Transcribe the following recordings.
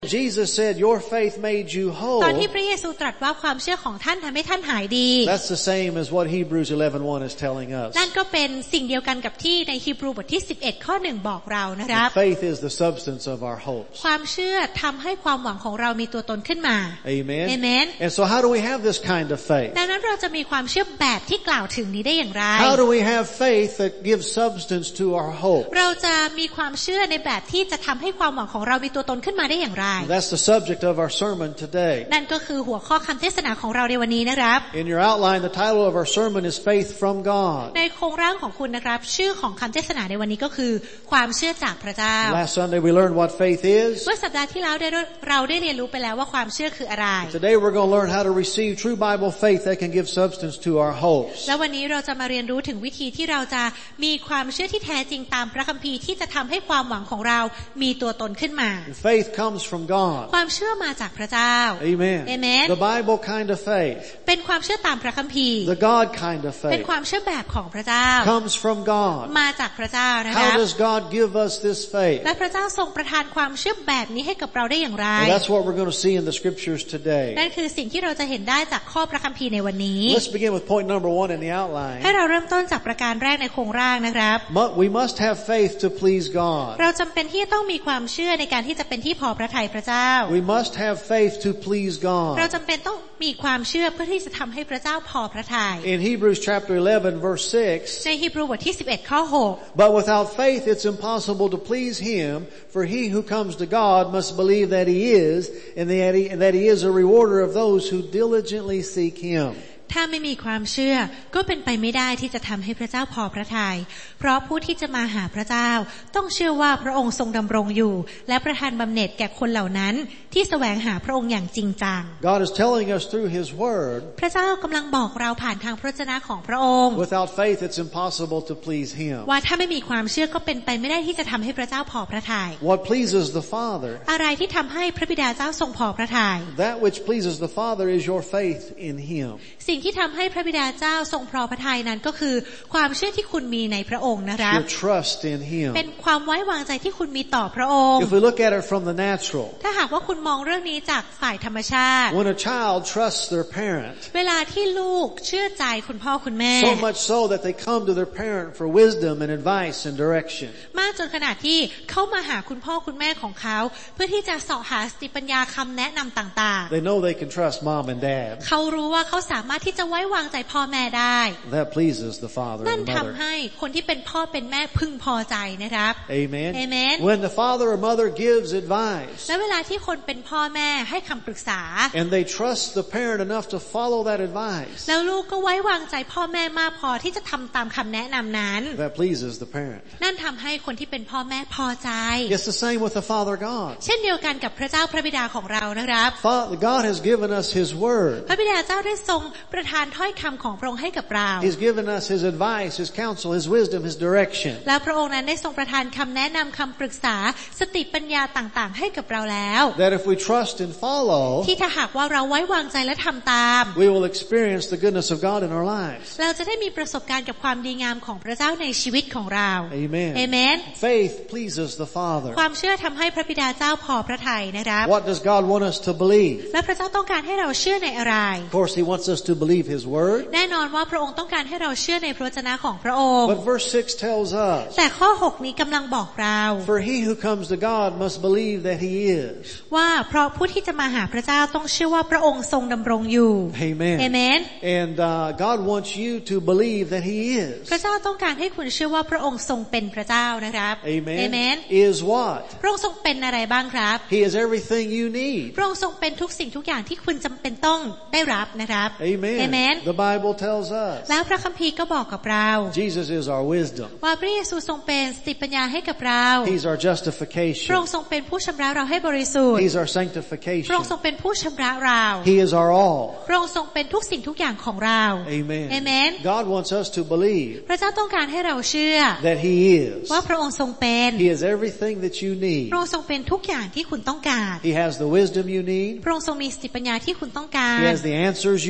Jesus said, "Your faith made you whole." ตอนที่พระเยซูตรัสว่าความเชื่อของท่านทำให้ท่านหายดี That's the same as what Hebrews 11:1 is telling us. นั่นก็เป็นสิ่งเดียวกันกับที่ในฮีบรูบทที่11ข้อ1บอกเรานะครับ Faith is the substance of our hopes. ความเชื่อทำให้ความหวังของเรามีตัวตนขึ้นมา Amen. Amen. And so how do we have this kind of faith? ดังนั้นเราจะมีความเชื่อแบบที่กล่าวถึงนี้ได้อย่างไร How do we have faith that gives substance to our hope? เราจะมีความเชื่อในแบบที่จะทำให้ความหวังของเรามีตัวตนขึ้นมาได้อย่างไร That's the subject of our sermon today. นั่นก็คือหัวข้อคำเทศนาของเราในวันนี้นะครับ In your outline, the title of our sermon is Faith from God. ในโครงร่างของคุณนะครับชื่อของคำเทศนาในวันนี้ก็คือความเชื่อจากพระเจ้า Last Sunday we learned what faith is. เมื่อสัปดาห์ที่แล้วเราได้เรียนรู้ไปแล้วว่าความเชื่อคืออะไร Today we're going to learn how to receive true Bible faith that can give substance to our hopes. แล้ววันนี้เราจะมาเรียนรู้ถึงวิธีที่เราจะมีความเชื่อที่แท้จริงตามพระคัมภีร์ที่จะทำให้ความหวังของเรามีตัวตนขึ้นมา Faith comes from God. ความเชื่อมาจากพระเจ้า Amen. Amen. The Bible kind of faith. เป็นความเชื่อตามพระคัมภีร์ The God kind of เป็น faith ความเชื่อแบบของพระเจ้า comes from God. มาจากพระเจ้านะค How รับ does God give us this faith? และพระเจ้าทรงประทานความเชื่อแบบนี้ให้กับเราได้อย่างไร Well, that's what we're going to see in the scriptures นั่ today. นคือสิ่งที่เราจะเห็นได้จากข้อพระคัมภีร์ในวันนี้ Let's begin with point number 1 in the ให้ outline. เราเริ่มต้นจากประการแรกในโครงร่างนะครับ We must have faith to please God. เราจำเป็นที่จะต้องมีความเชื่อในการที่จะเป็นที่พอพระทัยพระเจ้า We must have faith to please เรา God. จำเป็นต้องมีความเชื่อเพื่อที่จะทำให้พระเจ้าพอพระทัย In Hebrews chapter 11 verse 6, ในฮีบรูบทที่11ข้อ but without faith it's impossible to please Him, for he who comes to God must believe that He is, and that He is a rewarder of those who diligently seek Him. ถ้าไม่มีความเชื่อก็เป็นไปไม่ได้ที่จะทำให้พระเจ้าพอพระทัยเพราะผู้ที่จะมาหาพระเจ้าต้องเชื่อว่าพระองค์ทรงดำรงอยู่และประทานบำเหน็จแก่คนเหล่านั้นที่แสวงหาพระองค์อย่างจริงจัง God is telling us through His Word, พระเจ้ากำลังบอกเราผ่านทางพระวจนะของพระองค์ without faith it's impossible to please Him. ว่าถ้าไม่มีความเชื่อก็เป็นไปไม่ได้ที่จะทำให้พระเจ้าพอพระทัย What pleases the Father, อะไรที่ทำให้พระบิดาเจ้าทรงพอพระทัย that which pleases the Father is your faith in Him. สิ่งที่ทำให้พระบิดาเจ้าทรงพอพระทัยนั้นก็คือความเชื่อที่คุณมีในพระองค์นะครับ Your trust in Him. เป็นความไว้วางใจที่คุณมีต่อพระองค์ If we look at it from the natural, ถ้าหากว่าคุณมองเรื่องนี้จากฝ่ายธรรมชาติ when a child trusts their parent, เวลาที่ลูกเชื่อใจคุณพ่อคุณแม่ so much so that they come to their parent for wisdom and advice and direction. มากจนขนาดที่เขามาหาคุณพ่อคุณแม่ของเขาเพื่อที่จะเสาะหาสติปัญญาคำแนะนำต่างๆ They know they can trust mom and dad. เขารู้ว่าเขาสามารถที่จะไว้วางใจพ่อแม่ได้ That pleases the father นั่น and ทำ mother. ให้คนที่เป็นพ่อเป็นแม่พึงพอใจนะครับ Amen. Amen. When the father or mother gives advice, และเวลาที่คนเป็นพ่อแม่ให้คำปรึกษา and they trust the parent enough to follow that advice, แล้วลูกก็ไว้วางใจพ่อแม่มากพอที่จะทำตามคำแนะนำนั้น that pleases the parent. นั่นทำให้คนที่เป็นพ่อแม่พอใจ It's the same with the Father God. เช่นเดียวกันกับพระเจ้าพระบิดาของเรานะครับ God has given us His Word. พระบิดาเจ้าได้ทรงประทานถ้อยคำของพระองค์ให้กับเรา He's given us His advice, His counsel, His wisdom, His direction. และพระองค์นั้นได้ทรงประทานคำแนะนำคำปรึกษาสติปัญญาต่างๆให้กับเราแล้ว That if we trust and follow, ที่ถ้าหากว่าเราไว้วางใจและทำตาม we will experience the goodness of God in our lives. เราจะได้มีประสบการณ์กับความดีงามของพระเจ้าในชีวิตของเรา Amen. Amen. Faith pleases the Father. ความเชื่อทำให้พระบิดาเจ้าพอพระทัยนะครับ What does God want us to believe? และพระเจ้าต้องการให้เราเชื่อในอะไร Of course, He wants us to believe His Word. แน่นอนว่าพระองค์ต้องการให้เราเชื่อในพระวจนะของพระองค์ But verse 6 tells us, แต่ข้อ6นี้กำลังบอกเรา for he who comes to God must believe that He is. ว่าเพราะผู้ที่จะมาหาพระเจ้าต้องเชื่อว่าพระองค์ทรงดำรงอยู่ Amen. Amen. And God wants you to believe that He is. พระเจ้าต้องการให้คุณเชื่อว่าพระองค์ทรงเป็นพระเจ้านะครับ Amen. Amen. Is what? พระองค์ทรงเป็นอะไรบ้างครับ He is everything you need. พระองค์ทรงเป็นทุกสิ่งทุกอย่างที่คุณจำเป็นต้องได้รับนะครับ Amen. Amen. The Bible tells us แล้วพระคัมภีร์ก็บอกกับเรา Jesus is our wisdom. ว่าพระเยซูทรงเป็นสติปัญญาให้กับเรา He's our พระอง justification. ค์ทรงเป็นผู้ชำระเราให้บริสุทธิ์ He's our พระองค์ sanctification. ทรงเป็นผู้ชำระเรา He is our all. พระองค์ทรงเป็นทุกสิ่งทุกอย่างของเรา Amen. Amen. God wants us to believe พระเจ้าต้องการให้เราเชื่อ that He is. ว่าพระองค์ทรงเป็น He is everything that you พ need. ระองค์ทรงเป็นทุกอย่างที่คุณต้องการ He has the wisdom you need. พระองค์ทรงมีสติปัญญาที่คุณต้องการ He has the answers you need. พระองค์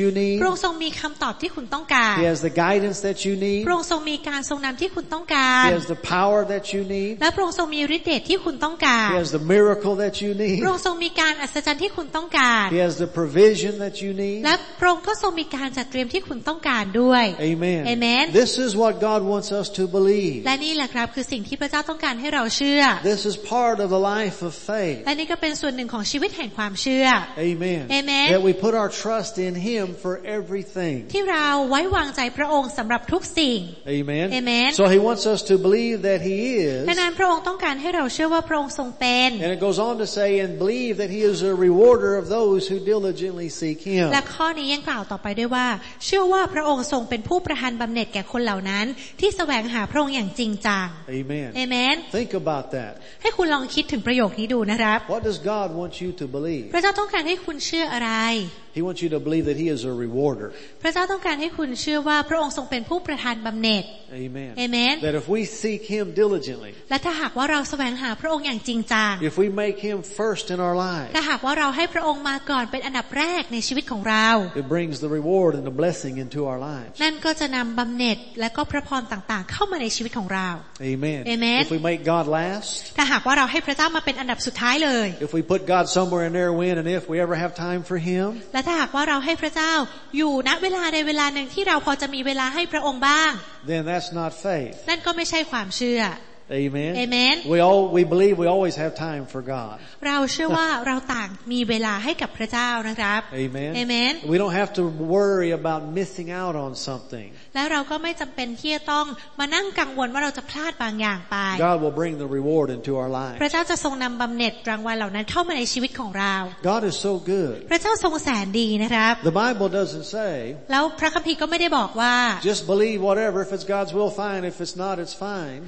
องค์ทรงมีคำตอบที่คุณต้องการ He has the guidance that you need. พระองค์ทรงมีการทรงนำที่คุณต้องการ He has the power that you need. และพระองค์ทรงมีฤทธิ์เดชที่คุณต้องการ He has the miracle that you need. พระองค์ทรงมีการอัศจรรย์ที่คุณต้องการ He has the provision that you need. และพระองค์ก็ทรงมีการจัดเตรียมที่คุณต้องการด้วย Amen. Amen. This is what God wants us to believe. และนี่แหละครับคือสิ่งที่พระเจ้าต้องการให้เราเชื่อ This is part of the life of faith. และนี่ก็เป็นส่วนหนึ่งของชีวิตแห่งความเชื่อ Amen. Amen. That we put our trust in Him for everything. ที่เราไว้วางใจพระองค์สำหรับทุกสิ่ง Amen. Amen. So He wants us to believe that He is. ดังนั้นพระองค์ต้องการให้เราเชื่อว่าพระองค์ทรงเป็น And it goes on to say, and believe that He is a rewarder of those who diligently seek Him. และข้อนี้ยังกล่าวต่อไปด้วยว่าเชื่อว่าพระองค์ทรงเป็นผู้ประทานบำเหน็จแก่คนเหล่านั้นที่แสวงหาพระองค์อย่างจริงจัง Amen. Amen. Think about that. ให้คุณลองคิดถึงประโยคนี้ดูนะครับ What does God want you to believe? พระเจ้าต้องการให้คุณเชื่ออะไร He wants you to believe that He is a rewarder. พระเจ้าต้องการให้คุณเชื่อว่าพระองค์ทรงเป็นผู้ประทานบำเหน็จ Amen. Amen. That if we seek Him diligently, และถ้าหากว่าเราแสวงหาพระองค์อย่างจริงจัง if we make Him first in our lives, ถ้าหากว่าเราให้พระองค์มาก่อนเป็นอันดับแรกในชีวิตของเรา it brings the reward and the blessing into our lives. นั่นก็จะนำบำเหน็จและก็พระพรต่างๆเข้ามาในชีวิตของเรา Amen. Amen. If we make God last, ถ้าหากว่าเราให้พระเจ้ามาเป็นอันดับสุดท้ายเลย if we put God somewhere in there when and if we ever have time for Him, และถ้าหากว่าเราให้พระเจ้าอยู่ณเวลาใดเวลาหนึ่งที่เราพอจะมีเวลาให้พระองค์บ้าง then that's not faith. นั่นก็ไม่ใช่ความเชื่อ Amen. Amen. We believe we always have time for God. เราเชื่อว่าเราต่างมีเวลาให้กับพระเจ้านะครับ Amen. Amen. We don't have to worry about missing out on something. แล้วเราก็ไม่จำเป็นที่จะต้องมานั่งกังวลว่าเราจะพลาดบางอย่างไป God will bring the reward into our lives. พระเจ้าจะทรงนำบำเหน็จรางวัลเหล่านั้นเข้ามาในชีวิตของเรา God is so good. พระเจ้าทรงแสนดีนะครับ The Bible doesn't say, แล้วพระคัมภีร์ก็ไม่ได้บอกว่า just believe whatever. If it's God's will, fine. If it's not, it's fine.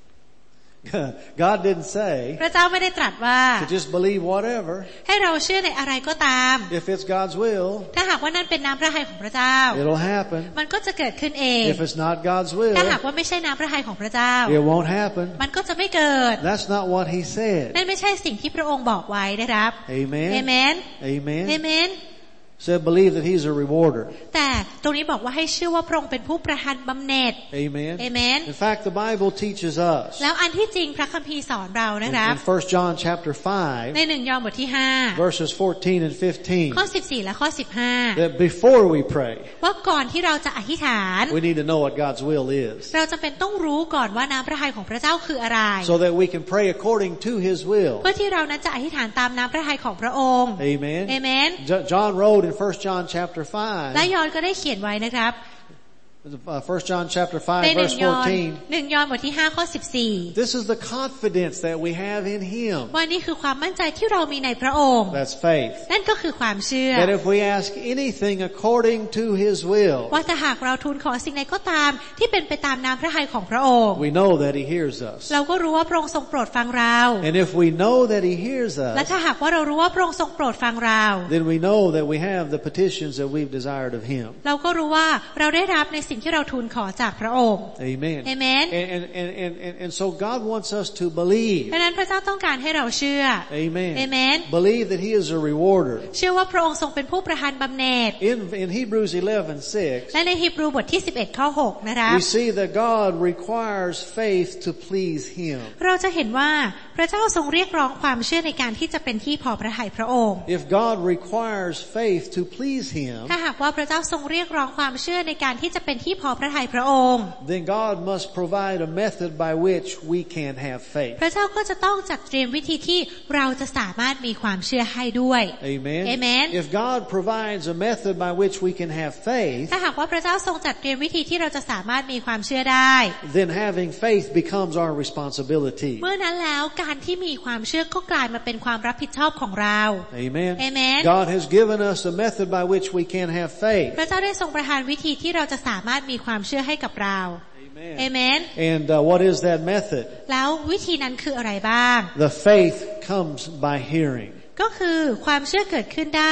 God didn't say พระเจ้าไม่ได้ตรัสว่า to just believe whatever. ให้เราเชื่อในอะไรก็ตาม If it's God's will, ถ้าหากว่านั่นเป็นน้ำพระทัยของพระเจ้า it'll happen. มันก็จะเกิดขึ้นเอง If it's not God's will, ถ้าหากว่าไม่ใช่น้ำพระทัยของพระเจ้า it won't happen. มันก็จะไม่เกิด That's not what He said. นั่นไม่ใช่สิ่งที่พระองค์บอกไว้นะครับ Amen. Amen. Amen. Amen. Said believe that He's a rewarder. แต่ตรงนี้บอกว่าให้เชื่อว่าพระองค์เป็นผู้ประทานบำเหน็จ Amen. Amen. In fact, the Bible teaches us แล้วอันที่จริงพระคัมภีร์สอนเรานะครับ in 1 John chapter ใน 5, 1 ยอห์นบทที่ verses 14 and 5 ข้อ 15, 14 และข้อ that before we pray, 15ว่าก่อนที่เราจะอธิษฐาน we need to know what God's will is, เราจำเป็นต้องรู้ก่อนว่าน้ำพระทัยของพระเจ้าคืออะไร so that we can pray according to His will. เพื่อที่เรานั้นจะอธิษฐานตามน้ำพระทัยของพระองค์ Amen. Amen. John wrote in 1 John chapter และ 5, ยอห์นก็ได้เขียนไว้นะครับ 1 John chapter ใน 5, verse 1 ยอห์นบทที่ 5 ข้อ 14. This is the confidence that we have in Him. 14ว่านี่คือความมั่นใจที่เรามีในพระองค์ That's faith. นั่นก็คือความเชื่อ That if we ask anything according to His will, ว่าถ้าหากเราทูลขอสิ่งใดก็ตามที่เป็นไปตามน้ำพระทัยของพระองค์ we know that He hears us. เราก็รู้ว่าพระองค์ทรงโปรดฟังเรา And if we know that He hears และ us, ถ้าหากว่าเรารู้ว่าพระองค์ทรงโปรดฟังเรา then we know that we have the petitions that we've desired of Him. เราก็รู้ว่าเราได้รับในสิ่งที่เราทูลขอจากพระองค์ Amen. Amen. And so God wants us to believe. ดังนั้นพระเจ้าต้องการให้เราเชื่อ Amen. Amen. Believe that He is a rewarder. เชื่อว่าพระองค์ทรงเป็นผู้ประทานบำเหน็จ In Hebrews 11:6, และในฮีบรูบทที่ 11 ข้อ 6 นะครับ we see that God requires faith to please Him. เราจะเห็นว่าพระเจ้าทรงเรียกร้องความเชื่อในการที่จะเป็นที่พอพระทัยพระองค์ If God requires faith to please Him, ถ้าหากว่าพระเจ้าทรงเรียกร้องความเชื่อในการที่จะเป็นที่พอพระทัยพระองค์ then God must provide a method by which we can have faith. พระเจ้าก็จะต้องจัดเตรียมวิธีที่เราจะสามารถมีความเชื่อให้ด้วย Amen. Amen. If God provides a method by which we can have faith, ถ้าหากว่าพระเจ้าทรงจัดเตรียมวิธีที่เราจะสามารถมีความเชื่อได้ then having faith becomes our responsibility. เมื่อนั้นแล้วการที่มีความเชื่อก็กลายมาเป็นความรับผิดชอบของเรา Amen. Amen. God has given us a method by which we can have faith. พระเจ้าได้ทรงประทานวิธีที่เราจะสามารถมีความเชื่อให้กับเรา Amen. Amen. And what is that method? แล้ววิธีนั้นคืออะไรบ้าง The faith comes by hearing. ก็คือความเชื่อเกิดขึ้นได้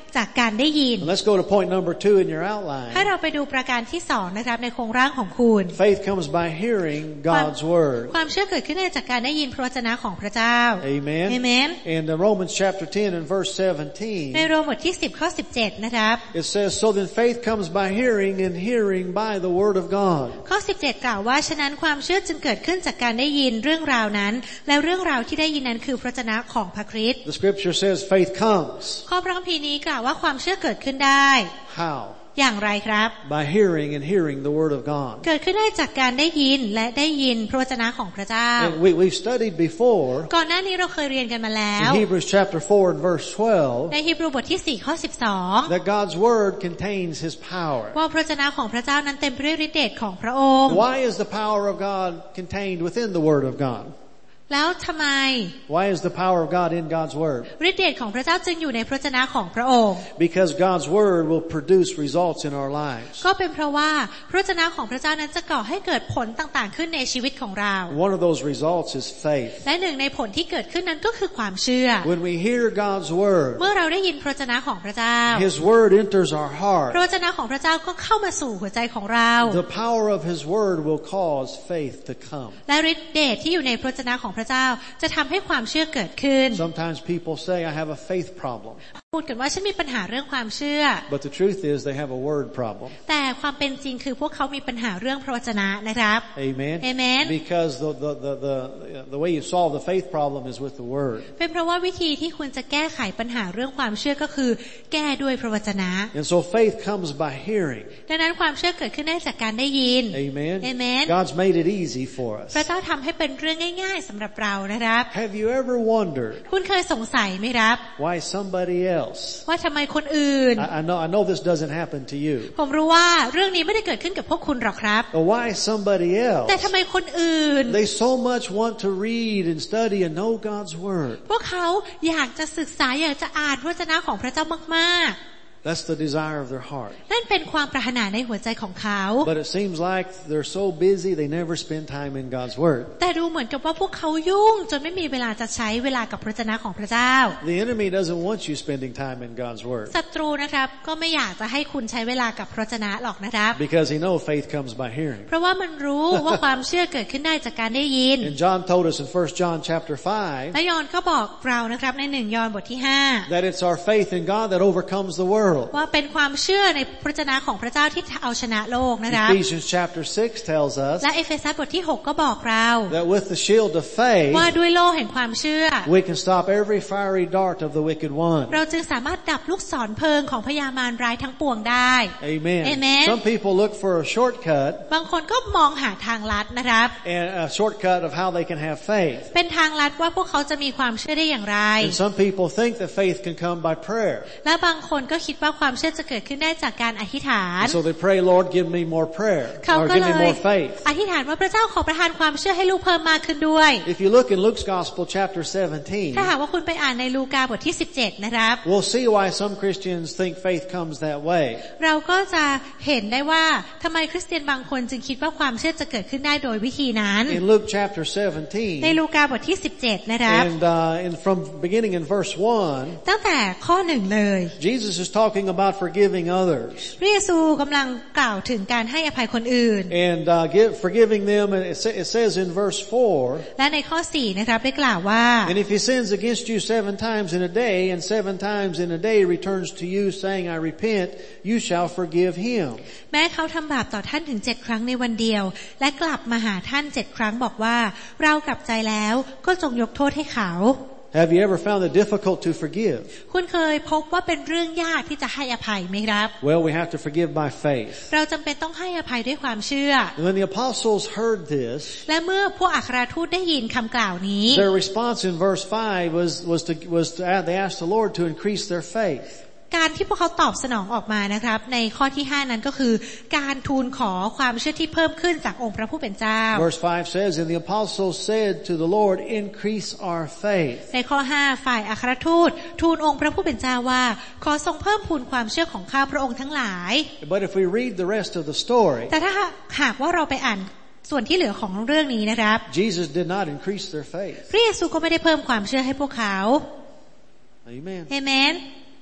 จากการได้ยิน Let's go to point number 2 in your outline. ให้เราไปดูประการที่2นะครับในโครงร่างของคุณ Faith comes by hearing God's word. ความเชื่อเกิดขึ้นได้จากการได้ยินพระวจนะของพระเจ้า Amen. Amen. In Romans chapter 10 and verse 17. ในโรมบทที่10ข้อ17นะครับ It says, so then faith comes by hearing and hearing by the word of God. ข้อ17กล่าวว่าฉะนั้นความเชื่อจึงเกิดขึ้นจากการได้ยินเรื่องราวนั้นและเรื่องราวที่ได้ยินนั้นคือพระวจนะของพระคริสต์ The scripture says faith comes. ข้อพระคัมภีร์นี้กล่าวว่าความเชื่อเกิดขึ้นได้ How? อย่างไรครับ By hearing and hearing the word of God. เกิดขึ้นได้จากการได้ยินและได้ยินพระวจนะของพระเจ้า We've studied before. ก่อนหน้านี้เราเคยเรียนกันมาแล้ว In Hebrews chapter 4 and verse 12. ในฮีบรูบทที่4ข้อ12 That God's word contains His power. ว่าพระวจนะของพระเจ้านั้นเต็มไปด้วยฤทธิ์เดชของพระองค์ Why is the power of God contained within the word of God? แล้วทำไม Why is the power of God in God's word? ฤทธิ์เดชของพระเจ้าจึงอยู่ในพระวจนะของพระองค์ Because God's word will produce results in our lives. ก็เป็นเพราะว่าพระวจนะของพระเจ้านั้นจะก่อให้เกิดผลต่างๆขึ้นในชีวิตของเรา One of those results is faith. และหนึ่งในผลที่เกิดขึ้นนั้นก็คือความเชื่อ When we hear God's word, เมื่อเราได้ยินพระวจนะของพระเจ้า His word enters our พระ heart. วจนะของพระเจ้าก็เข้ามาสู่หัวใจของเรา The power of His word will cause faith to come. และฤทธิ์เดชที่อยู่ในพระวจนะของพระเจ้าจะทำให้ความเชื่อเกิดขึ้น Sometimes people say, I have a faith problem. พูดกันว่าฉันมีปัญหาเรื่องความเชื่อ But the truth is they have a word problem. แต่ความเป็นจริงคือพวกเขามีปัญหาเรื่องพระวจนะนะครับ Amen. Amen. Because the way you solve the faith problem is with the word. เป็นเพราะว่าวิธีที่คุณจะแก้ไขปัญหาเรื่องความเชื่อก็คือแก้ด้วยพระวจนะ And so faith comes by hearing. ดังนั้นความเชื่อเกิดขึ้นได้จากการได้ยิน Amen. Amen. God's made it easy for us. พระเจ้าทำให้เป็นเรื่องง่ายๆสำหรับเรานะครับ Have you ever wondered คุณเคยสงสัยไหมครับ why somebody else? ว่าทำไมคนอื่น I know this doesn't happen to you. ผมรู้ว่าเรื่องนี้ไม่ได้เกิดขึ้นกับพวกคุณหรอกครับ But why somebody else? แต่ทำไมคนอื่น They so much want to read and study and know God's word. พวกเขาอยากจะศึกษาอยากจะอ่านพระวจนะของพระเจ้ามากๆ That's the desire of their heart. นั่นเป็นความปรารถนาในหัวใจของเขา But it seems like they're so busy they never spend time in God's word. แต่ดูเหมือนกับว่าพวกเขายุ่งจนไม่มีเวลาจะใช้เวลากับพระวจนะของพระเจ้า The enemy doesn't want you spending time in God's word. ศัตรูนะครับก็ไม่อยากจะให้คุณใช้เวลากับพระวจนะหรอกนะครับ Because he knows faith comes by hearing. เพราะว่ามันรู้ว่าความเชื่อเกิดขึ้นได้จากการได้ยิน And John told us in 1 John chapter 5 และยอห์นก็บอกเรานะครับใน1 ยอห์นบทที่5 that it's our faith in God that overcomes the world. ว่าเป็นความเชื่อในพระวจนะของพระเจ้าที่เอาชนะโลกนะครับ Ephesians chapter 6 tells us และเอเฟซัสบทที่6ก็บอกเรา that with the shield of faith ว่าด้วยโล่แห่งความเชื่อ we can stop every fiery dart of the wicked one. เราจึงสามารถดับลูกศรเพลิงของพยามารร้ายทั้งปวงได้ Amen. Amen. Some people look for a shortcut บางคนก็มองหาทางลัดนะครับ and a shortcut of how they can have faith. เป็นทางลัดว่าพวกเขาจะมีความเชื่อได้อย่างไร And some people think that faith can come by prayer. และบางคนก็คิดว่าความเชื่อจะเกิดขึ้นได้จากการอธิษฐาน And so they pray, Lord, give me more prayer เขา or ก็ give เล me ย more faith. อธิษฐานว่าพระเจ้าขอประทานความเชื่อให้ลูกเพิ่มมากขึ้นด้วย If you look in Luke's Gospel chapter 17, ถ้าหากว่าคุณไปอ่านในลูกาบทที่17นะครับ we'll see why some Christians think faith comes that way. เราก็จะเห็นได้ว่าทำไมคริสเตียนบางคนจึงคิดว่าความเชื่อจะเกิดขึ้นได้โดยวิธีนั้น In Luke chapter ใน 17, ลูกาบทที่17นะครับ and from beginning in verse 1, ตั้งแต่ข้อ1เลย Jesus is talking about forgiving others พระเยซูกำลังกล่าวถึงการให้อภัยคนอื่น and forgiving them. And it says in verse 4, และในข้อ4นะครับได้กล่าวว่า and if he sins against you 7 times in a day, and 7 times in a day returns to you saying, I repent, you shall forgive him. แม้เขาทำบาปต่อท่านถึง7 ครั้งในวันเดียวและกลับมาหาท่าน7 ครั้งบอกว่าเรากลับใจแล้วก็จงยกโทษให้เขา Have you ever found it difficult to forgive? คุณเคยพบว่าเป็นเรื่องยากที่จะให้อภัยไหมครับ Well, we have to forgive by faith. เราจำเป็นต้องให้อภัยด้วยความเชื่อ And when the apostles heard this, และเมื่อพวกอัครทูตได้ยินคำกล่าวนี้ their response in verse 5 they asked the Lord to increase their faith. การที่พวกเขาตอบสนองออกมานะครับในข้อที่5นั้นก็คือการทูลขอความเชื่อที่เพิ่มขึ้นจากองค์พระผู้เป็นเจ้า Verse 5 says, and the apostles said to the Lord, increase our faith. ในข้อ5ฝ่ายอัครทูตทูลองค์พระผู้เป็นเจ้าว่าขอทรงเพิ่มพูนความเชื่อของข้าพระองค์ทั้งหลาย But if we read the rest of the story, แต่ถ้าหากว่าเราไปอ่านส่วนที่เหลือของเรื่องนี้นะครับ Jesus did not increase their faith. พระเยซูก็ไม่ได้เพิ่มความเชื่อให้พวกเขา Amen. Amen.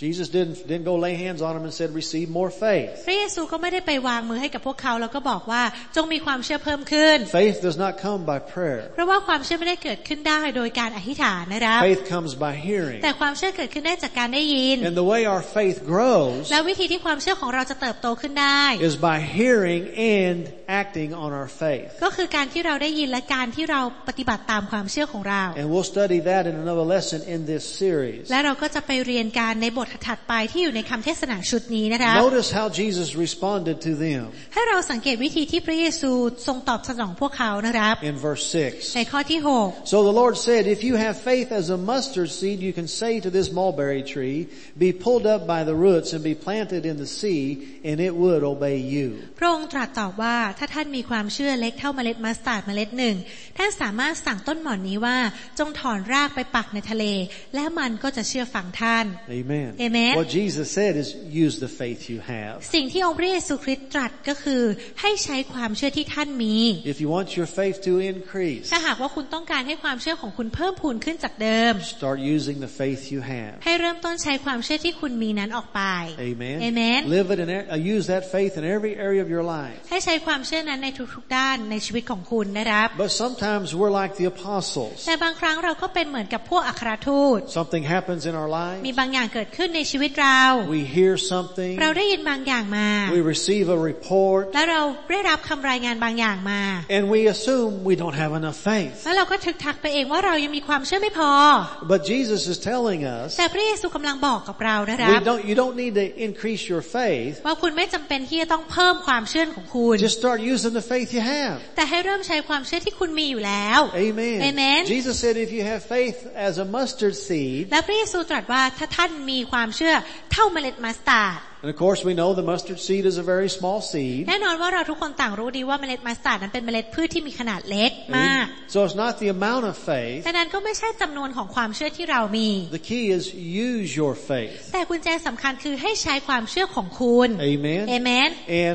Jesus didn't go lay hands on them and said, receive more faith. พระเยซูก็ไม่ได้ไปวางมือให้กับพวกเขาแล้วก็บอกว่าจงมีความเชื่อเพิ่มขึ้น Faith does not come by prayer. เพราะว่าความเชื่อไม่ได้เกิดขึ้นได้โดยการอธิษฐานนะครับ Faith comes by hearing. แต่ความเชื่อเกิดขึ้นได้จากการได้ยิน And the way our faith grows และวิธีที่ความเชื่อของเราจะเติบโตขึ้นได้ is by hearing and acting on our faith. ก็คือการที่เราได้ยินและการที่เราปฏิบัติตามความเชื่อของเรา And we'll study that in another lesson in this series. และเราก็จะไปเรียนการในบทถัดไปที่อยู่ในคำเทศนาชุดนี้นะครับ Notice how Jesus responded to them ให้เราสังเกตวิธีที่พระเยซูทรงตอบสนองพวกเขานะครับ in verse 6. ในข้อที่ So the Lord said, if you have faith as a mustard seed, you can say to this mulberry tree, be pulled up by the roots and be planted in the sea, and it would obey you. 6พระองค์ตรัสตอบว่าถ้าท่านมีความเชื่อเล็กเท่าเมล็ดมัสตาร์ดเมล็ดหนึ่งท่านสามารถสั่งต้นหม่อนนี้ว่าจงถอนรากไปปักในทะเลและมันก็จะเชื่อฟังท่าน Amen. Amen. What Jesus said is use the faith you have. สิ่งที่องค์พระเยซูคริสต์ตรัสก็คือให้ใช้ความเชื่อที่ท่านมี If you want your faith to increase, ถ้าหากว่าคุณต้องการให้ความเชื่อของคุณเพิ่มพูนขึ้นจากเดิม start using the faith you have. ให้เริ่มต้นใช้ความเชื่อที่คุณมีนั้นออกไป Amen. Amen. Live it and use that faith in every area of your life. ให้ใช้ความเชื่อนั้นในทุกๆด้านในชีวิตของคุณนะครับ But sometimes we're like the apostles. แต่บางครั้งเราก็เป็นเหมือนกับพวกอัครทูต Something happens in our มี lives. บางอย่างเกิดขึ้นในชีวิตเรา We hear something. เราได้ยินบางอย่างมา We receive a report. และเราได้รับคำรายงานบางอย่างมา And we assume we don't have enough faith. แล้วเราก็ทึกทักไปเองว่าเรายังมีความเชื่อไม่พอ But Jesus is telling us, แต่พระเยซูกำลังบอกกับเรานะครับ you don't need to increase your faith. ว่าคุณไม่จำเป็นที่จะต้องเพิ่มความเชื่อของคุณ Just start using the faith you have. แต่ให้เริ่มใช้ความเชื่อที่คุณมีอยู่แล้ว Amen. Amen. Jesus said if you have faith as a mustard seed, และพระเยซูตรัสว่าถ้าท่านมีความเชื่อเท่าเมล็ดมัสตาร์ด and of course we know the mustard seed is a very small seed. แน่นอนว่าเราทุกคนต่างรู้ดีว่าเมล็ดมัสตาร์ดนั้นเป็นเมล็ดพืชที่มีขนาดเล็กมาก So it's not the amount of faith. แต่นั้นก็ไม่ใช่จำนวนของความเชื่อที่เรามี The key is use your faith. แต่กุญแจสำคัญคือให้ใช้ความเชื่อของคุณ Amen. Amen.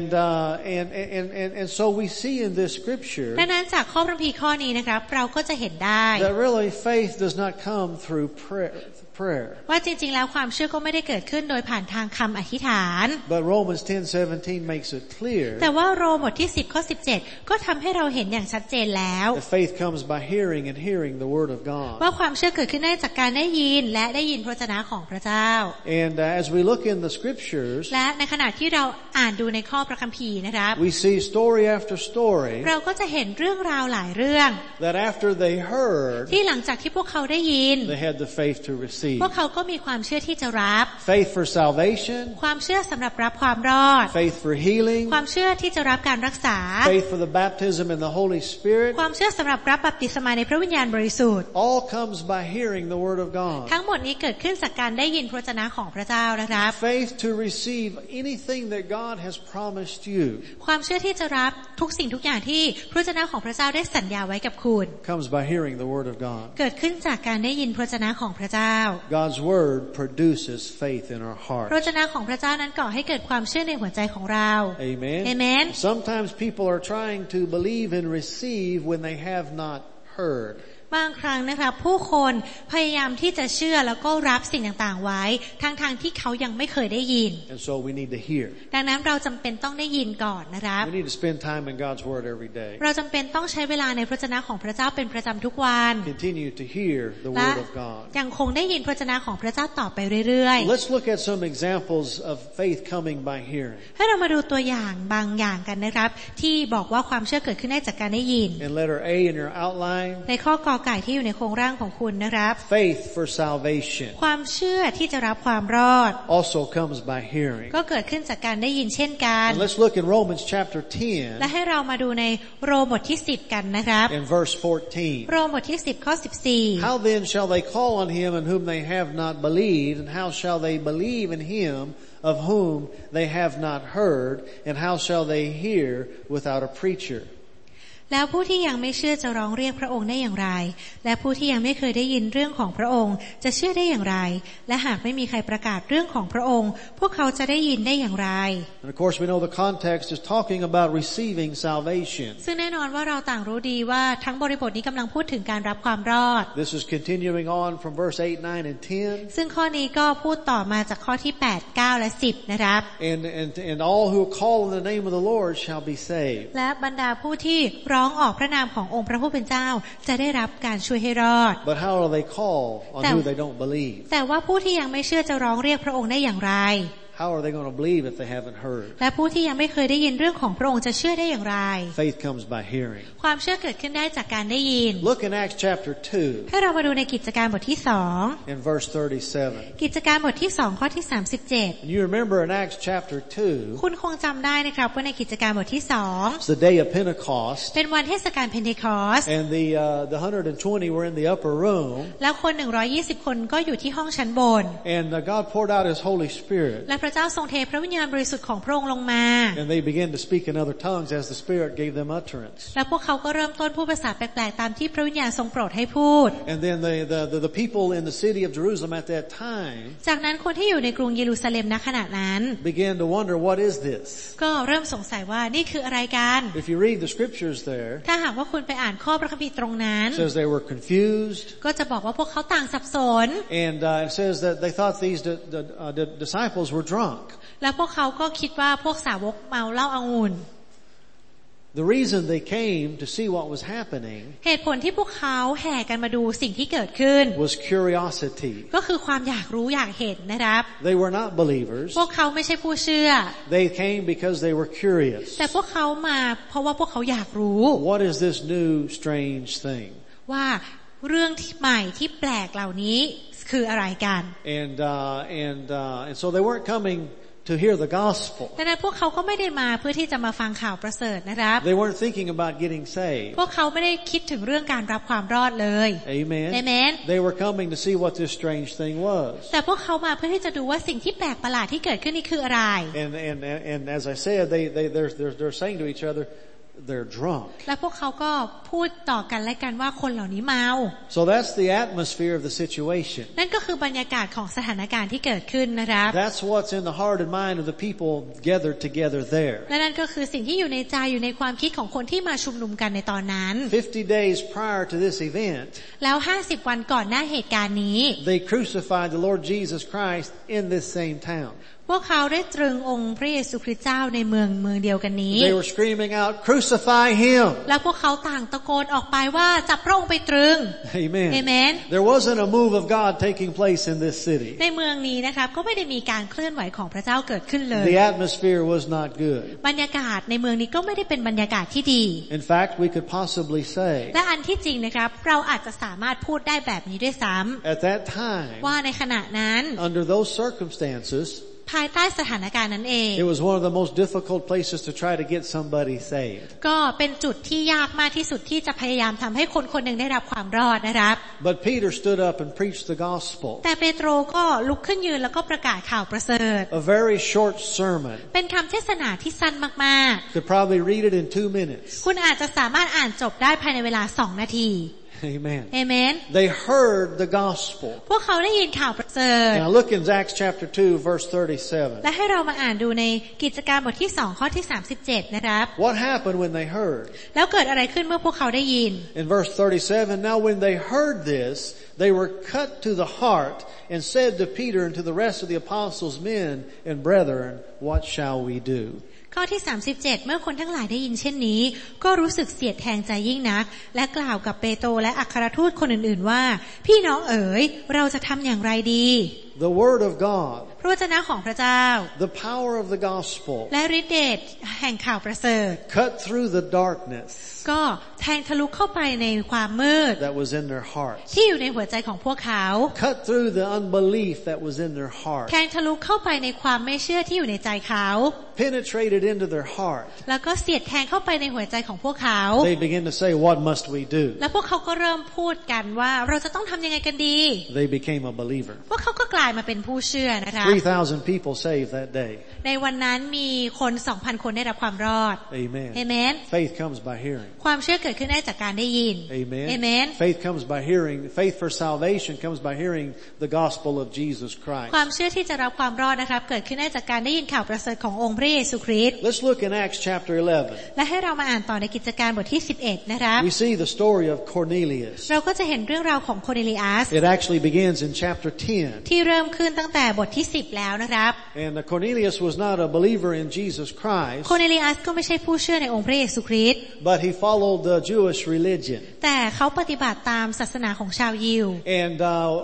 And so we see in this scripture ดังนั้นจากข้อพระคัมภีร์ข้อนี้นะครับเราก็จะเห็นได้ that really faith does not come through prayer. ว่าจริงๆแล้วความเชื่อก็ไม่ได้เกิดขึ้นโดยผ่านทางคำอธิษฐาน But Romans 10:17 makes it clear แต่ว่าโรมบทที่10ข้อ17ก็ทำให้เราเห็นอย่างชัดเจนแล้ว that faith comes by hearing and hearing the word of God. ว่าความเชื่อเกิดขึ้นได้จากการได้ยินและได้ยินพระวจนะของพระเจ้า And as we look in the scriptures, และในขณะที่เราอ่านดูในข้อพระคัมภีร์นะครับ we see story after story เราก็จะเห็นเรื่องราวหลายเรื่อง that after they heard, ที่หลังจากที่พวกเขาได้ยิน they had the faith to receive. พวกเขาก็มีความเชื่อที่จะรับ Faith for salvation, ความเชื่อสำหรับรับความรอด faith for healing, ความเชื่อที่จะรับการรักษา faith for the baptism in the Holy Spirit, ความเชื่อสำหรับรับบัพติศมาในพระวิญญาณบริสุทธิ์ all comes by hearing the word of God. ทั้งหมดนี้เกิดขึ้นจากการได้ยินพระวจนะของพระเจ้านะครับ Faith to receive anything that God has promised you ความเชื่อที่จะรับทุกสิ่งทุกอย่างที่พระวจนะของพระเจ้าได้สัญญาไว้กับคุณ comes by hearing the word of God. เกิดขึ้นจากการได้ยินพระวจนะของพระเจ้า God's word produces faith in our พ hearts. ระวจนะของพระเจ้านั้นก่อให้เกิดความเชื่อในหัวใจของเรา Amen. Amen. Sometimes people are trying to believe and receive when they have not heard. บางครั้งนะคะผู้คนพยายามที่จะเชื่อแล้วก็รับสิ่งต่างๆไว้ทั้งที่เขายังไม่เคยได้ยิน And so we need to hear. ดังนั้นเราจำเป็นต้องได้ยินก่อนนะครับ We need to spend time in God's word every day. เราจำเป็นต้องใช้เวลาในพระวจนะของพระเจ้าเป็นประจำทุกวัน Continue to hear the และ word of God. ยังคงได้ยินพระวจนะของพระเจ้าต่อไปเรื่อยๆ Let's look at some examples of faith coming by hearing. ให้เรามาดูตัวอย่างบางอย่างกันนะครับที่บอกว่าความเชื่อเกิดขึ้นได้จากการได้ยิน In letter A in your outline, ในข้อกอไก่ที่อยู่ในโครงร่างของคุณนะครับ faith for salvation ความเชื่อที่จะรับความรอด also comes by hearing. ก็เกิดขึ้นจากการได้ยินเช่นกัน And let's look in Romans chapter และ 10 ให้เรามาดูในโรมบทที่10กันนะครับ in verse 14. โรมบทที่10ข้อ14 How then shall they call on him in whom they have not believed? And how shall they believe in him of whom they have not heard? And how shall they hear without a preacher? แล้วผู้ที่ยังไม่เชื่อจะร้องเรียกพระองค์ได้อย่างไรและผู้ที่ยังไม่เคยได้ยินเรื่องของพระองค์จะเชื่อได้อย่างไรและหากไม่มีใครประกาศเรื่องของพระองค์พวกเขาจะได้ยินได้อย่างไร And of course we know the context is talking about receiving salvation. ซึ่งแน่นอนว่าเราต่างรู้ดีว่าทั้งบริบทนี้กำลังพูดถึงการรับความรอด This is continuing on from verse 8, 9, and 10. ซึ่งข้อนี้ก็พูดต่อมาจากข้อที่8 9และ10นะครับ And all who call on the name of the Lord shall be saved. และบรรดาผู้ที่ร้องออกพระนามขององค์พระผู้เป็นเจ้าจะได้รับการช่วยให้รอด But how do they call on who they don't believe? แต่ว่าผู้ที่ยังไม่เชื่อจะร้องเรียกพระองค์ได้อย่างไร How are they going to believe if they haven't heard? และผู้ที่ยังไม่เคยได้ยินเรื่องของพระองค์จะเชื่อได้อย่างไร Faith comes by hearing. ความเชื่อเกิดขึ้นได้จากการได้ยิน Look in Acts chapter 2. ให้เรามาดูในกิจการบทที่2 In verse 37. กิจการบทที่2ข้อที่37 And you remember in Acts chapter 2, คุณคงจำได้นะครับว่าในกิจการบทที่ it's the day of Pentecost, 2เป็นวันเทศกาลเพนเทคอสต์ and the 120 were in the upper room, แล้วคน120คนก็อยู่ที่ห้องชั้นบน and God poured out His Holy Spirit, และพระเจ้าทรงเทพระวิญญาณบริสุทธิ์ของพระองค์ลงมา and they began to speak in other tongues as the Spirit gave them utterance. แล้วพวกเขาก็เริ่มต้นพูดภาษาแปลกๆตามที่พระวิญญาณทรงโปรดให้พูด And then the people in the city of Jerusalem at that time จากนั้นคนที่อยู่ในกรุงเยรูซาเล็มณขณะนั้น began to wonder, what is this? ก็เริ่มสงสัยว่านี่คืออะไรกัน If you read the scriptures there, ถ้าหากว่าคุณไปอ่านข้อพระคัมภีร์ตรงนั้น it says they were confused, ก็จะบอกว่าพวกเขาต่างสับสน and it says that they thought these the disciples were drunk. แล้วพวกเขาก็คิดว่าพวกสาวกเมาเหล้าองุ่น The reason they came to see what was happening เหตุผลที่พวกเขาแห่กันมาดูสิ่งที่เกิดขึ้น was curiosity. ก็คือความอยากรู้อยากเห็นนะครับ They were not believers. พวกเขาไม่ใช่ผู้เชื่อ They came because they were curious. แต่พวกเขามาเพราะว่าพวกเขาอยากรู้ What is this new strange thing? ว่าเรื่องที่ใหม่ที่แปลกเหล่านี้คืออะไรกัน And so they weren't coming to hear the gospel. ดังนั้นพวกเขาก็ไม่ได้มาเพื่อที่จะมาฟังข่าวประเสริฐนะครับ They weren't thinking about getting saved. พวกเขาไม่ได้คิดถึงเรื่องการรับความรอดเลย Amen. Amen. They were coming to see what this strange thing was. แต่พวกเขามาเพื่อที่จะดูว่าสิ่งที่แปลกประหลาดที่เกิดขึ้นนี่คืออะไร And as I said, they're saying to each other, they're drunk. และพวกเขาก็พูดต่อกันและกันว่าคนเหล่านี้เมา So that's the atmosphere of the situation. นั่นก็คือบรรยากาศของสถานการณ์ที่เกิดขึ้นนะครับ That's what's in the heart and mind of the people gathered together there. และนั่นก็คือสิ่งที่อยู่ในใจอยู่ในความคิดของคนที่มาชุมนุมกันในตอนนั้น 50 days prior to this event, แล้ว50วันก่อนหน้าเหตุการณ์นี้ they crucified the Lord Jesus Christ in this same town. พวกเขาได้ตรึงองค์พระเยซูคริสต์เจ้าในเมืองเดียวกันนี้ They were screaming out, "Crucify him!" แล้วพวกเขาต่างตะโกนออกไปว่าจับพระองค์ไปตรึง Amen. Amen. There wasn't a move of God taking place in this city. ในเมืองนี้นะครับก็ไม่ได้มีการเคลื่อนไหวของพระเจ้าเกิดขึ้นเลย The atmosphere was not good. บรรยากาศในเมืองนี้ก็ไม่ได้เป็นบรรยากาศที่ดี In fact, we could possibly say และอันที่จริงนะครับเราอาจจะสามารถพูดได้แบบนี้ด้วยซ้ำ at that time, ว่าในขณะนั้น under those circumstances, ภายใต้สถานการณ์นั้นเอง it was one of the most difficult places to try to get somebody saved. ก็เป็นจุดที่ยากมากที่สุดที่จะพยายามทำให้คนคนหนึ่งได้รับความรอดนะครับ But Peter stood up and preached the gospel. แต่เปโตรก็ลุกขึ้นยืนแล้วก็ประกาศข่าวประเสริฐ A very short sermon. เป็นคำเทศนาที่สั้นมาก You could probably read it in 2 minutes. ๆคุณอาจจะสามารถอ่านจบได้ภายในเวลา2 นาที Amen. Amen. They heard the gospel. พวกเขาได้ยินข่าวประเสริฐ Now look in Acts chapter 2 verse 37. และให้เรามาอ่านดูในกิจการบทที่2ข้อที่37นะครับ What happened when they heard? แล้วเกิดอะไรขึ้นเมื่อพวกเขาได้ยิน In verse 37, now when they heard this, they were cut to the heart and said to Peter and to the rest of the apostles, men and brethren, what shall we do? ข้อที่37เมื่อคนทั้งหลายได้ยินเช่นนี้ก็รู้สึกเสียดแทงใจยิ่งนักและกล่าวกับเปโตรและอัครทูตคนอื่นๆว่าพี่น้องเอ๋ยเราจะทำอย่างไรดี The word of God, พระวจนะของพระเจ้า the power of the gospel, และฤทธิเดชแห่งข่าวประเสริฐ cut through the darkness ก็แทงทะลุเข้าไปในความมืด that was in their hearts, ที่อยู่ในหัวใจของพวกเขา cut through the unbelief that was in their heart, แทงทะลุเข้าไปในความไม่เชื่อที่อยู่ในใจเขา penetrated into their heart. แล้วก็เสียดแทงเข้าไปในหัวใจของพวกเขา They begin to say, what must we do? แล้วพวกเขาก็เริ่มพูดกันว่าเราจะต้องทำยังไงกันดี They became a believer. พวกเขาก็กลายมาเป็นผู้เชื่อนะครับ 3,000 people saved that day. ในวันนั้นมีคน 2,000 คนได้รับความรอด Amen. Amen. Faith comes by hearing. ความเชื่อเกิดขึ้นได้จากการได้ยิน Amen. Amen. Faith comes by hearing. Faith for salvation comes by hearing the gospel of Jesus Christ. ความเชื่อที่จะรับความรอดนะครับเกิดขึ้นได้จากการได้ยินข่าวประเสริฐขององค์พระเยซูคริสต์ Let's look in Acts chapter 11. และให้เรามาอ่านต่อในกิจการบทที่11นะครับ We see the story of Cornelius. เราก็จะเห็นเรื่องราวของโคเนลิอัส It actually begins in chapter 10. ที่เริ่มขึ้นตั้งแต่บทที่10แล้วนะครับ And Cornelius was not a believer in Jesus Christ, โคเนลิอัสก็ไม่ใช่ผู้เชื่อในองค์พระเยซูคริสต์ but he followed the Jewish religion. แต่เขาปฏิบัติตามศาสนาของชาวยิว And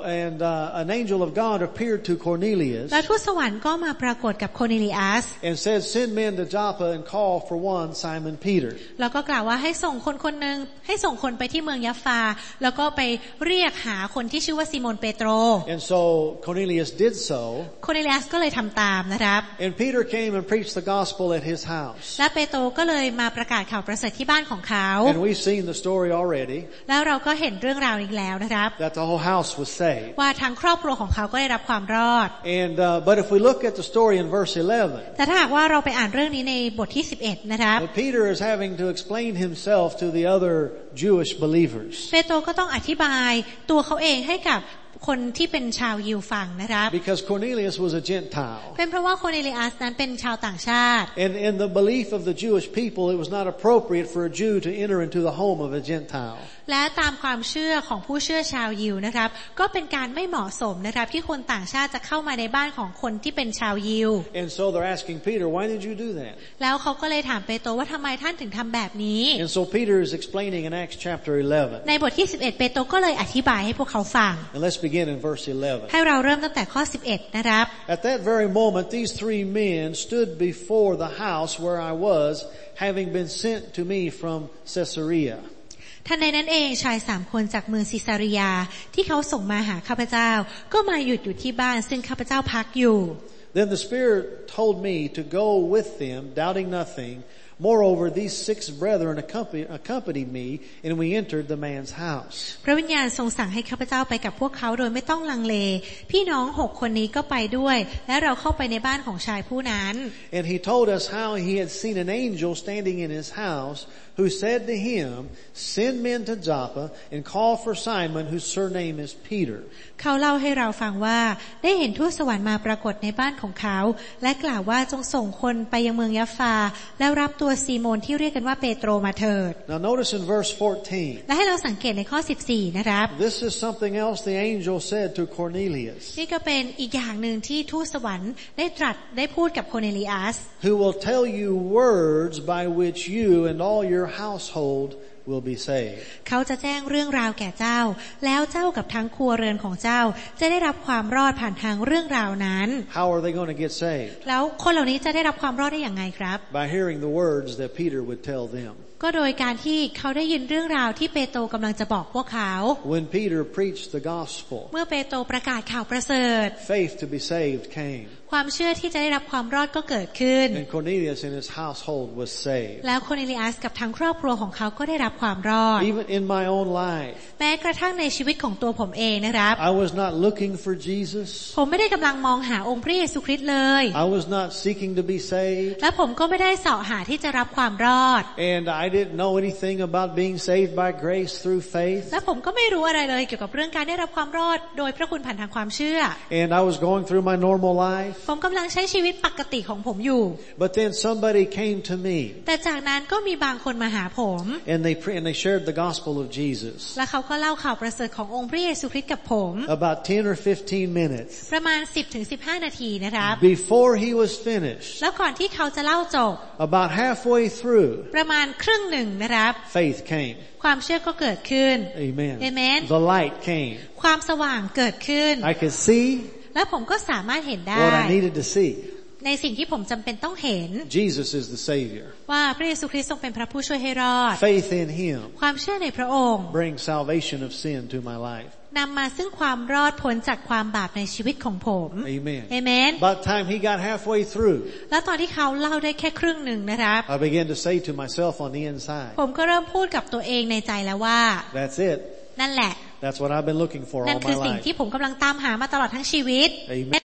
an angel of God appeared to Cornelius แล้วทูตสวรรค์ก็มาปรากฏกับโคเนลิอัส and said, "Send men to Joppa and call for one Simon Peter." แล้วก็กล่าวว่าให้ส่งคนคนหนึ่งให้ส่งคนไปที่เมืองยัฟฟาแล้วก็ไปเรียกหาคนที่ชื่อว่าซิโมนเปโตร And so Cornelius did so. โคเนลิอัสก็เลยทำตามนะครับ And Peter came and preached the gospel at his house. และเปโตรก็เลยมาประกาศข่าวประเสริฐที่บ้านของเขา And we've seen the story already แล้วเราก็เห็นเรื่องราวอีกแล้วนะครับ that the whole house was saved. ว่าทั้งครอบครัวของเขาก็ได้รับความรอด And but if we look at the story in verse 11, แต่ถ้าหากว่าเราไปอ่านเรื่องนี้ในบทที่11นะครับ Peter is having to explain himself to the other Jewish believers. เปโตรก็ต้องอธิบายตัวเขาเองให้กับคนที่เป็นชาวยิวฟังนะครับ Because Cornelius was a Gentile. เป็นเพราะว่าโคเนลิอัสนั้นเป็นชาวต่างชาติ And in the belief of the Jewish people, it was not appropriate for a Jew to enter into the home of a Gentile. และตามความเชื่อของผู้เชื่อชาวยิวนะครับก็เป็นการไม่เหมาะสมนะครับที่คนต่างชาติจะเข้ามาในบ้านของคนที่เป็นชาวยิว And so they're asking Peter, "Why did you do that?" แล้วเขาก็เลยถามเปโตรว่าทำไมท่านถึงทำแบบนี้ And so Peter is explaining in Acts chapter 11. ในบทที่11เปโตรก็เลยอธิบายให้พวกเขาฟัง And let's begin in verse 11. ให้เราเริ่มตั้งแต่ข้อ11นะครับ At that very moment, these 3 men stood before the house where I was, having been sent to me from Caesarea. ทันใดนั้นเองชาย3 คนจากเมืองซิซาริยาที่เขาส่งมาหาข้าพเจ้าก็มาหยุดอยู่ที่บ้านซึ่งข้าพเจ้าพักอยู่ Then the Spirit told me to go with them, doubting nothing. Moreover, these 6 brethren accompanied me, and we entered the man's house. พระวิญญาณทรงสั่งให้ข้าพเจ้าไปกับพวกเขาโดยไม่ต้องลังเลพี่น้อง6 คนนี้ก็ไปด้วยและเราเข้าไปในบ้านของชายผู้นั้น And he told us how he had seen an angel standing in his house, who said to him, "Send men to Joppa and call for Simon, whose surname is Peter." เขาเล่าให้เราฟังว่าได้เห็นทูตสวรรค์มาปรากฏในบ้านของเขาและกล่าวว่าจงส่งคนไปยังเมืองยัฟฟาแล้วรับตัวซีโมนที่เรียกกันว่าเปโตรมาเถิด Now notice in verse 14. และให้เราสังเกตในข้อ14นะครับ This is something else the angel said to Cornelius. นี่ก็เป็นอีกอย่างหนึ่งที่ทูตสวรรค์ได้พูดกับโคเนลิอัส Who will tell you words by which you and all your household will be saved. เขาจะแจ้งเรื่องราวแก่เจ้าแล้วเจ้ากับทั้งครัวเรือนของเจ้าจะได้รับความรอดผ่านทางเรื่องราวนั้น How are they going to get saved? แล้วคนเหล่านี้จะได้รับความรอดได้อย่างไรครับ By hearing the words that Peter would tell them. ก็โดยการที่เขาได้ยินเรื่องราวที่เปโตรกำลังจะบอกพวกเขา When Peter preached the gospel, เมื่อเปโตรประกาศข่าวประเสริฐ faith to be saved came. ความเชื่อที่จะได้รับความรอดก็เกิดขึ้น And Cornelius and his household was saved. แล้วโคเนลิอัสกับทั้งครอบครัวของเขาก็ได้รับความรอด Even in my own life, แม้กระทั่งในชีวิตของตัวผมเองนะครับ I was not looking for Jesus. ผมไม่ได้กำลังมองหาองค์พระเยซูคริสต์เลย I was not seeking to be saved. และผมก็ไม่ได้เสาะหาที่จะรับความรอด And I didn't know anything about being saved by grace through faith. และผมก็ไม่รู้อะไรเลยเกี่ยวกับเรื่องการได้รับความรอดโดยพระคุณผ่านทางความเชื่อ And I was going through my normal life. ผมกำลังใช้ชีวิตปกติของผมอยู่ But then somebody came to me. แต่จากนั้นก็มีบางคนมาหาผม And they shared the gospel of Jesus. และเขาก็เล่าข่าวประเสริฐขององค์พระเยซูคริสต์กับผม About 10 or 15 minutes. ประมาณ 10-15 นาทีนะครับ Before he was finished. แล้วก่อนที่เขาจะเล่าจบ About halfway through. ประมาณครึ่งหนึ่งนะครับ Faith came. ความเชื่อก็เกิดขึ้น Amen. Amen. The light came. ความสว่างเกิดขึ้น I could see และผมก็สามารถเห็นได้ what I needed to see. ในสิ่งที่ผมจำเป็นต้องเห็น Jesus is the Savior. ว่าพระเยซูคริสต์ทรงเป็นพระผู้ช่วยให้รอด Faith in Him ความเชื่อในพระองค์ brings salvation of sin to my life. นำมาซึ่งความรอดพ้นจากความบาปในชีวิตของผม Amen. Amen. By the time he got halfway through, แล้วตอนที่เขาเล่าได้แค่ครึ่งหนึ่งนะครับ I began to say to myself on the inside, ผมก็เริ่มพูดกับตัวเองในใจแล้วว่า that's it. นั่นแหละ That's what I've been looking for นั่น all คือ my สิ่ง life. ที่ผมกำลังตามหามาตลอดทั้งชีวิต Amen.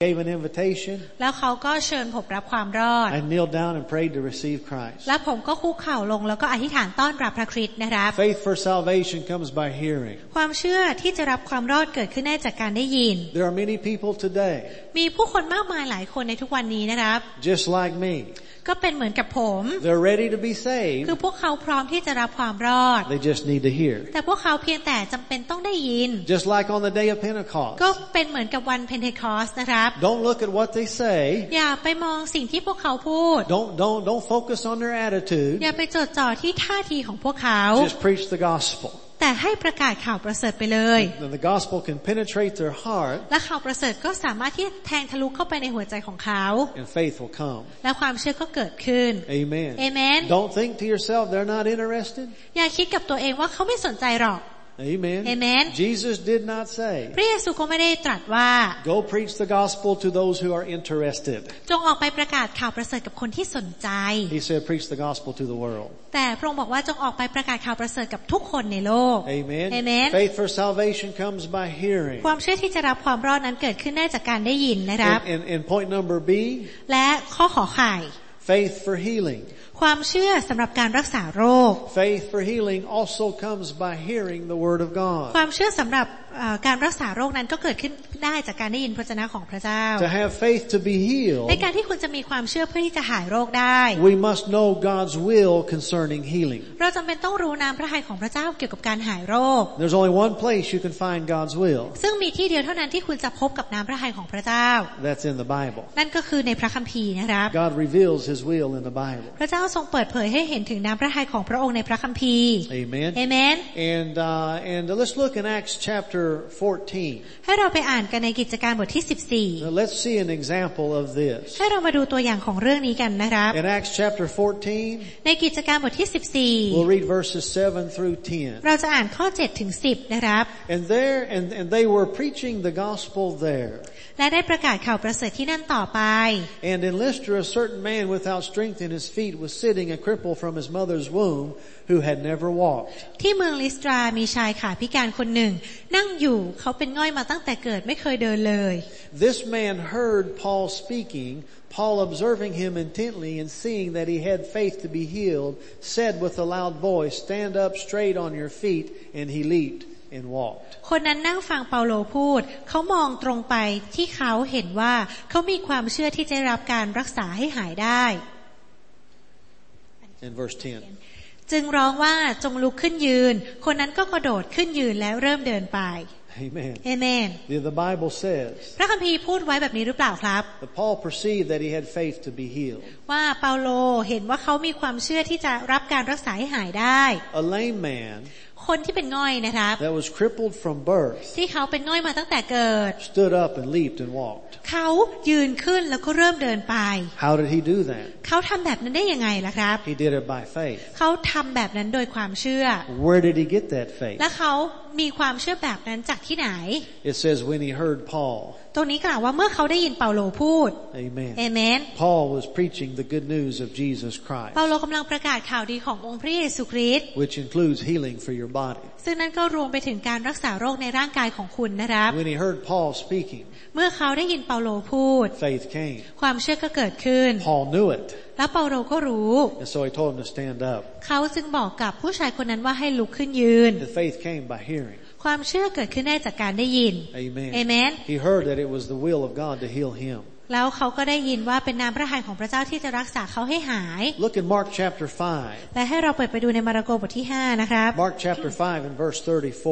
gave an invitation. แล้วเขาก็เชิญผมรับความรอด I kneeled down and prayed to receive Christ. แล้วผมก็คุกเข่าลงแล้วก็อธิษฐานต้อนรับพระคริสต์นะครับ Faith for salvation comes by hearing. ความเชื่อที่จะรับความรอดเกิดขึ้นได้จากการได้ยิน There are many people today, มีผู้คนมากมายหลายคนในทุกวันนี้นะครับ just like me. ก็เป็นเหมือนกับผม They're ready to be saved. คือพวกเขาพร้อมที่จะรับความรอด They just need to hear. แต่พวกเขาเพียงแต่จำเป็นต้องได้ยิน Just like on the day of Pentecost. ก็เป็นเหมือนกับวันเพนเทคอสต์นะครับ Don't look at what they say. อย่าไปมองสิ่งที่พวกเขาพูด Don't focus on their attitude. อย่าไปจดจ่อที่ท่าทีของพวกเขา Just preach the gospel. แต่ให้ประกาศข่าวประเสริฐไปเลย And the gospel can penetrate their heart. และข่าวประเสริฐก็สามารถที่แทงทะลุเข้าไปในหัวใจของเขา And faith will come. และความเชื่อก็เกิดขึ้น Amen. Amen. Don't think to yourself they're not interested. อย่าคิดกับตัวเองว่าเขาไม่สนใจหรอก Amen. Amen. Jesus did not say, พระเยซูก็ไม่ได้ตรัสว่า go preach the gospel to those who are interested. จงออกไปประกาศข่าวประเสริฐกับคนที่สนใจ He said, preach the gospel to the world. แต่พระองค์บอกว่าจงออกไปประกาศข่าวประเสริฐกับทุกคนในโลก Amen. Amen. Faith for salvation comes by hearing. ความเชื่อที่จะรับความรอดนั้นเกิดขึ้นได้จากการได้ยินนะครับ And point number B, และข้อขอไข่ faith for healing. ความเชื่อสำหรับการรักษาโรค Faith for healing also comes by hearing the word of God. ความเชื่อสำหรับการรักษาโรคนั้นก็เกิดขึ้นได้จากการได้ยินพระวจนะของพระเจ้า To have faith to be healed, ในการที่คุณจะมีความเชื่อเพื่อที่จะหายโรคได้ we must know God's will concerning healing. เราจำเป็นต้องรู้น้ำพระทัยของพระเจ้าเกี่ยวกับการหายโรค There's only one place you can find God's will. ซึ่งมีที่เดียวเท่านั้นที่คุณจะพบกับน้ำพระทัยของพระเจ้า That's in the Bible. นั่นก็คือในพระคัมภีร์นะครับ God reveals His will in the Bible. พระเจ้าทรงเปิดเผยให้เห็นถึงน้ำพระทัยของพระองค์ในพระคัมภีร์ Amen. Amen. And let's look in Acts chapter 14. ให้เราไปอ่านกันในกิจการบทที่ Now let's see an example of this. 14ให้เรามาดูตัวอย่างของเรื่องนี้กันนะครับ In Acts chapter 14, ในกิจการบทที่ we'll read verses 7 through 10. 14เราจะอ่านข้อ7ถึง10นะครับ And they were preaching the gospel there. และได้ประกาศข่าวประเสริฐที่นั่นต่อไป And in Lystra a certain man without strength in his feet was sitting a cripple from his mother's womb who had never walked. ที่เมืองลิสตรามีชายขาพิการคนหนึ่งนั่งอยู่เขาเป็นง่อยมาตั้งแต่เกิดไม่เคยเดินเลย This man heard Paul speaking. Paul, observing him intently and seeing that he had faith to be healed, said with a loud voice, "Stand up straight on your feet." And he leaped and walked. คนนั้นนั่งฟังเปาโลพูดเขามองตรงไปที่เขาเห็นว่าเขามีความเชื่อที่จะรับการรักษาให้หายได้ In verse 10. จึงร้องว่าจงลุกขึ้นยืนคนนั้นก็กระโดดขึ้นยืนแล้วเริ่มเดินไป Amen. Amen. The Bible says พระคัมภีร์พูดไว้แบบนี้หรือเปล่าครับ that Paul perceived that he had faith to be healed. ว่าเปาโลเห็นว่าเขามีความเชื่อที่จะรับการรักษาให้หายได้ A lame man คนที่เป็นง่อยนะครับ that was crippled from birth ที่เขาเป็นง่อยมาตั้งแต่เกิด stood up and leaped and walked. เขายืนขึ้นแล้วก็เริ่มเดินไป How did he do that? เขาทำแบบนั้นได้ยังไงล่ะครับ He did it by faith. เขาทำแบบนั้นโดยความเชื่อ Where did he get that faith? และเขามีความเชื่อแบบนั้นจากที่ไหน It says when he heard Paul. ตรงนี้กล่าวว่าเมื่อเขาได้ยินเปาโลพูด Amen. Amen. Paul was preaching the good news of Jesus Christ, เปาโลกำลังประกาศข่าวดีขององค์พระเยซูคริสต์ which includes healing for your body. ซึ่งนั่นก็รวมไปถึงการรักษาโรคในร่างกายของคุณนะครับ When he heard Paul speaking, เมื่อเขาได้ยินเปาโลพูด faith came. ความเชื่อก็เกิดขึ้น Paul knew it, แล้วเปาโลก็รู้ and so he told him to stand up. เขาจึงบอกกับผู้ชายคนนั้นว่าให้ลุกขึ้นยืน The faith came by hearing. ความเชื่อเกิดขึ้นได้จากการได้ยิน Amen. Amen. He heard that it was the will of God to heal him. แล้วเขาก็ได้ยินว่าเป็นน้ำพระทัยของพระเจ้าที่จะรักษาเขาให้หาย Look at Mark chapter 5. และให้เราเปิดไปดูในมาระโกบทที่5นะครับ Mark chapter 5 and verse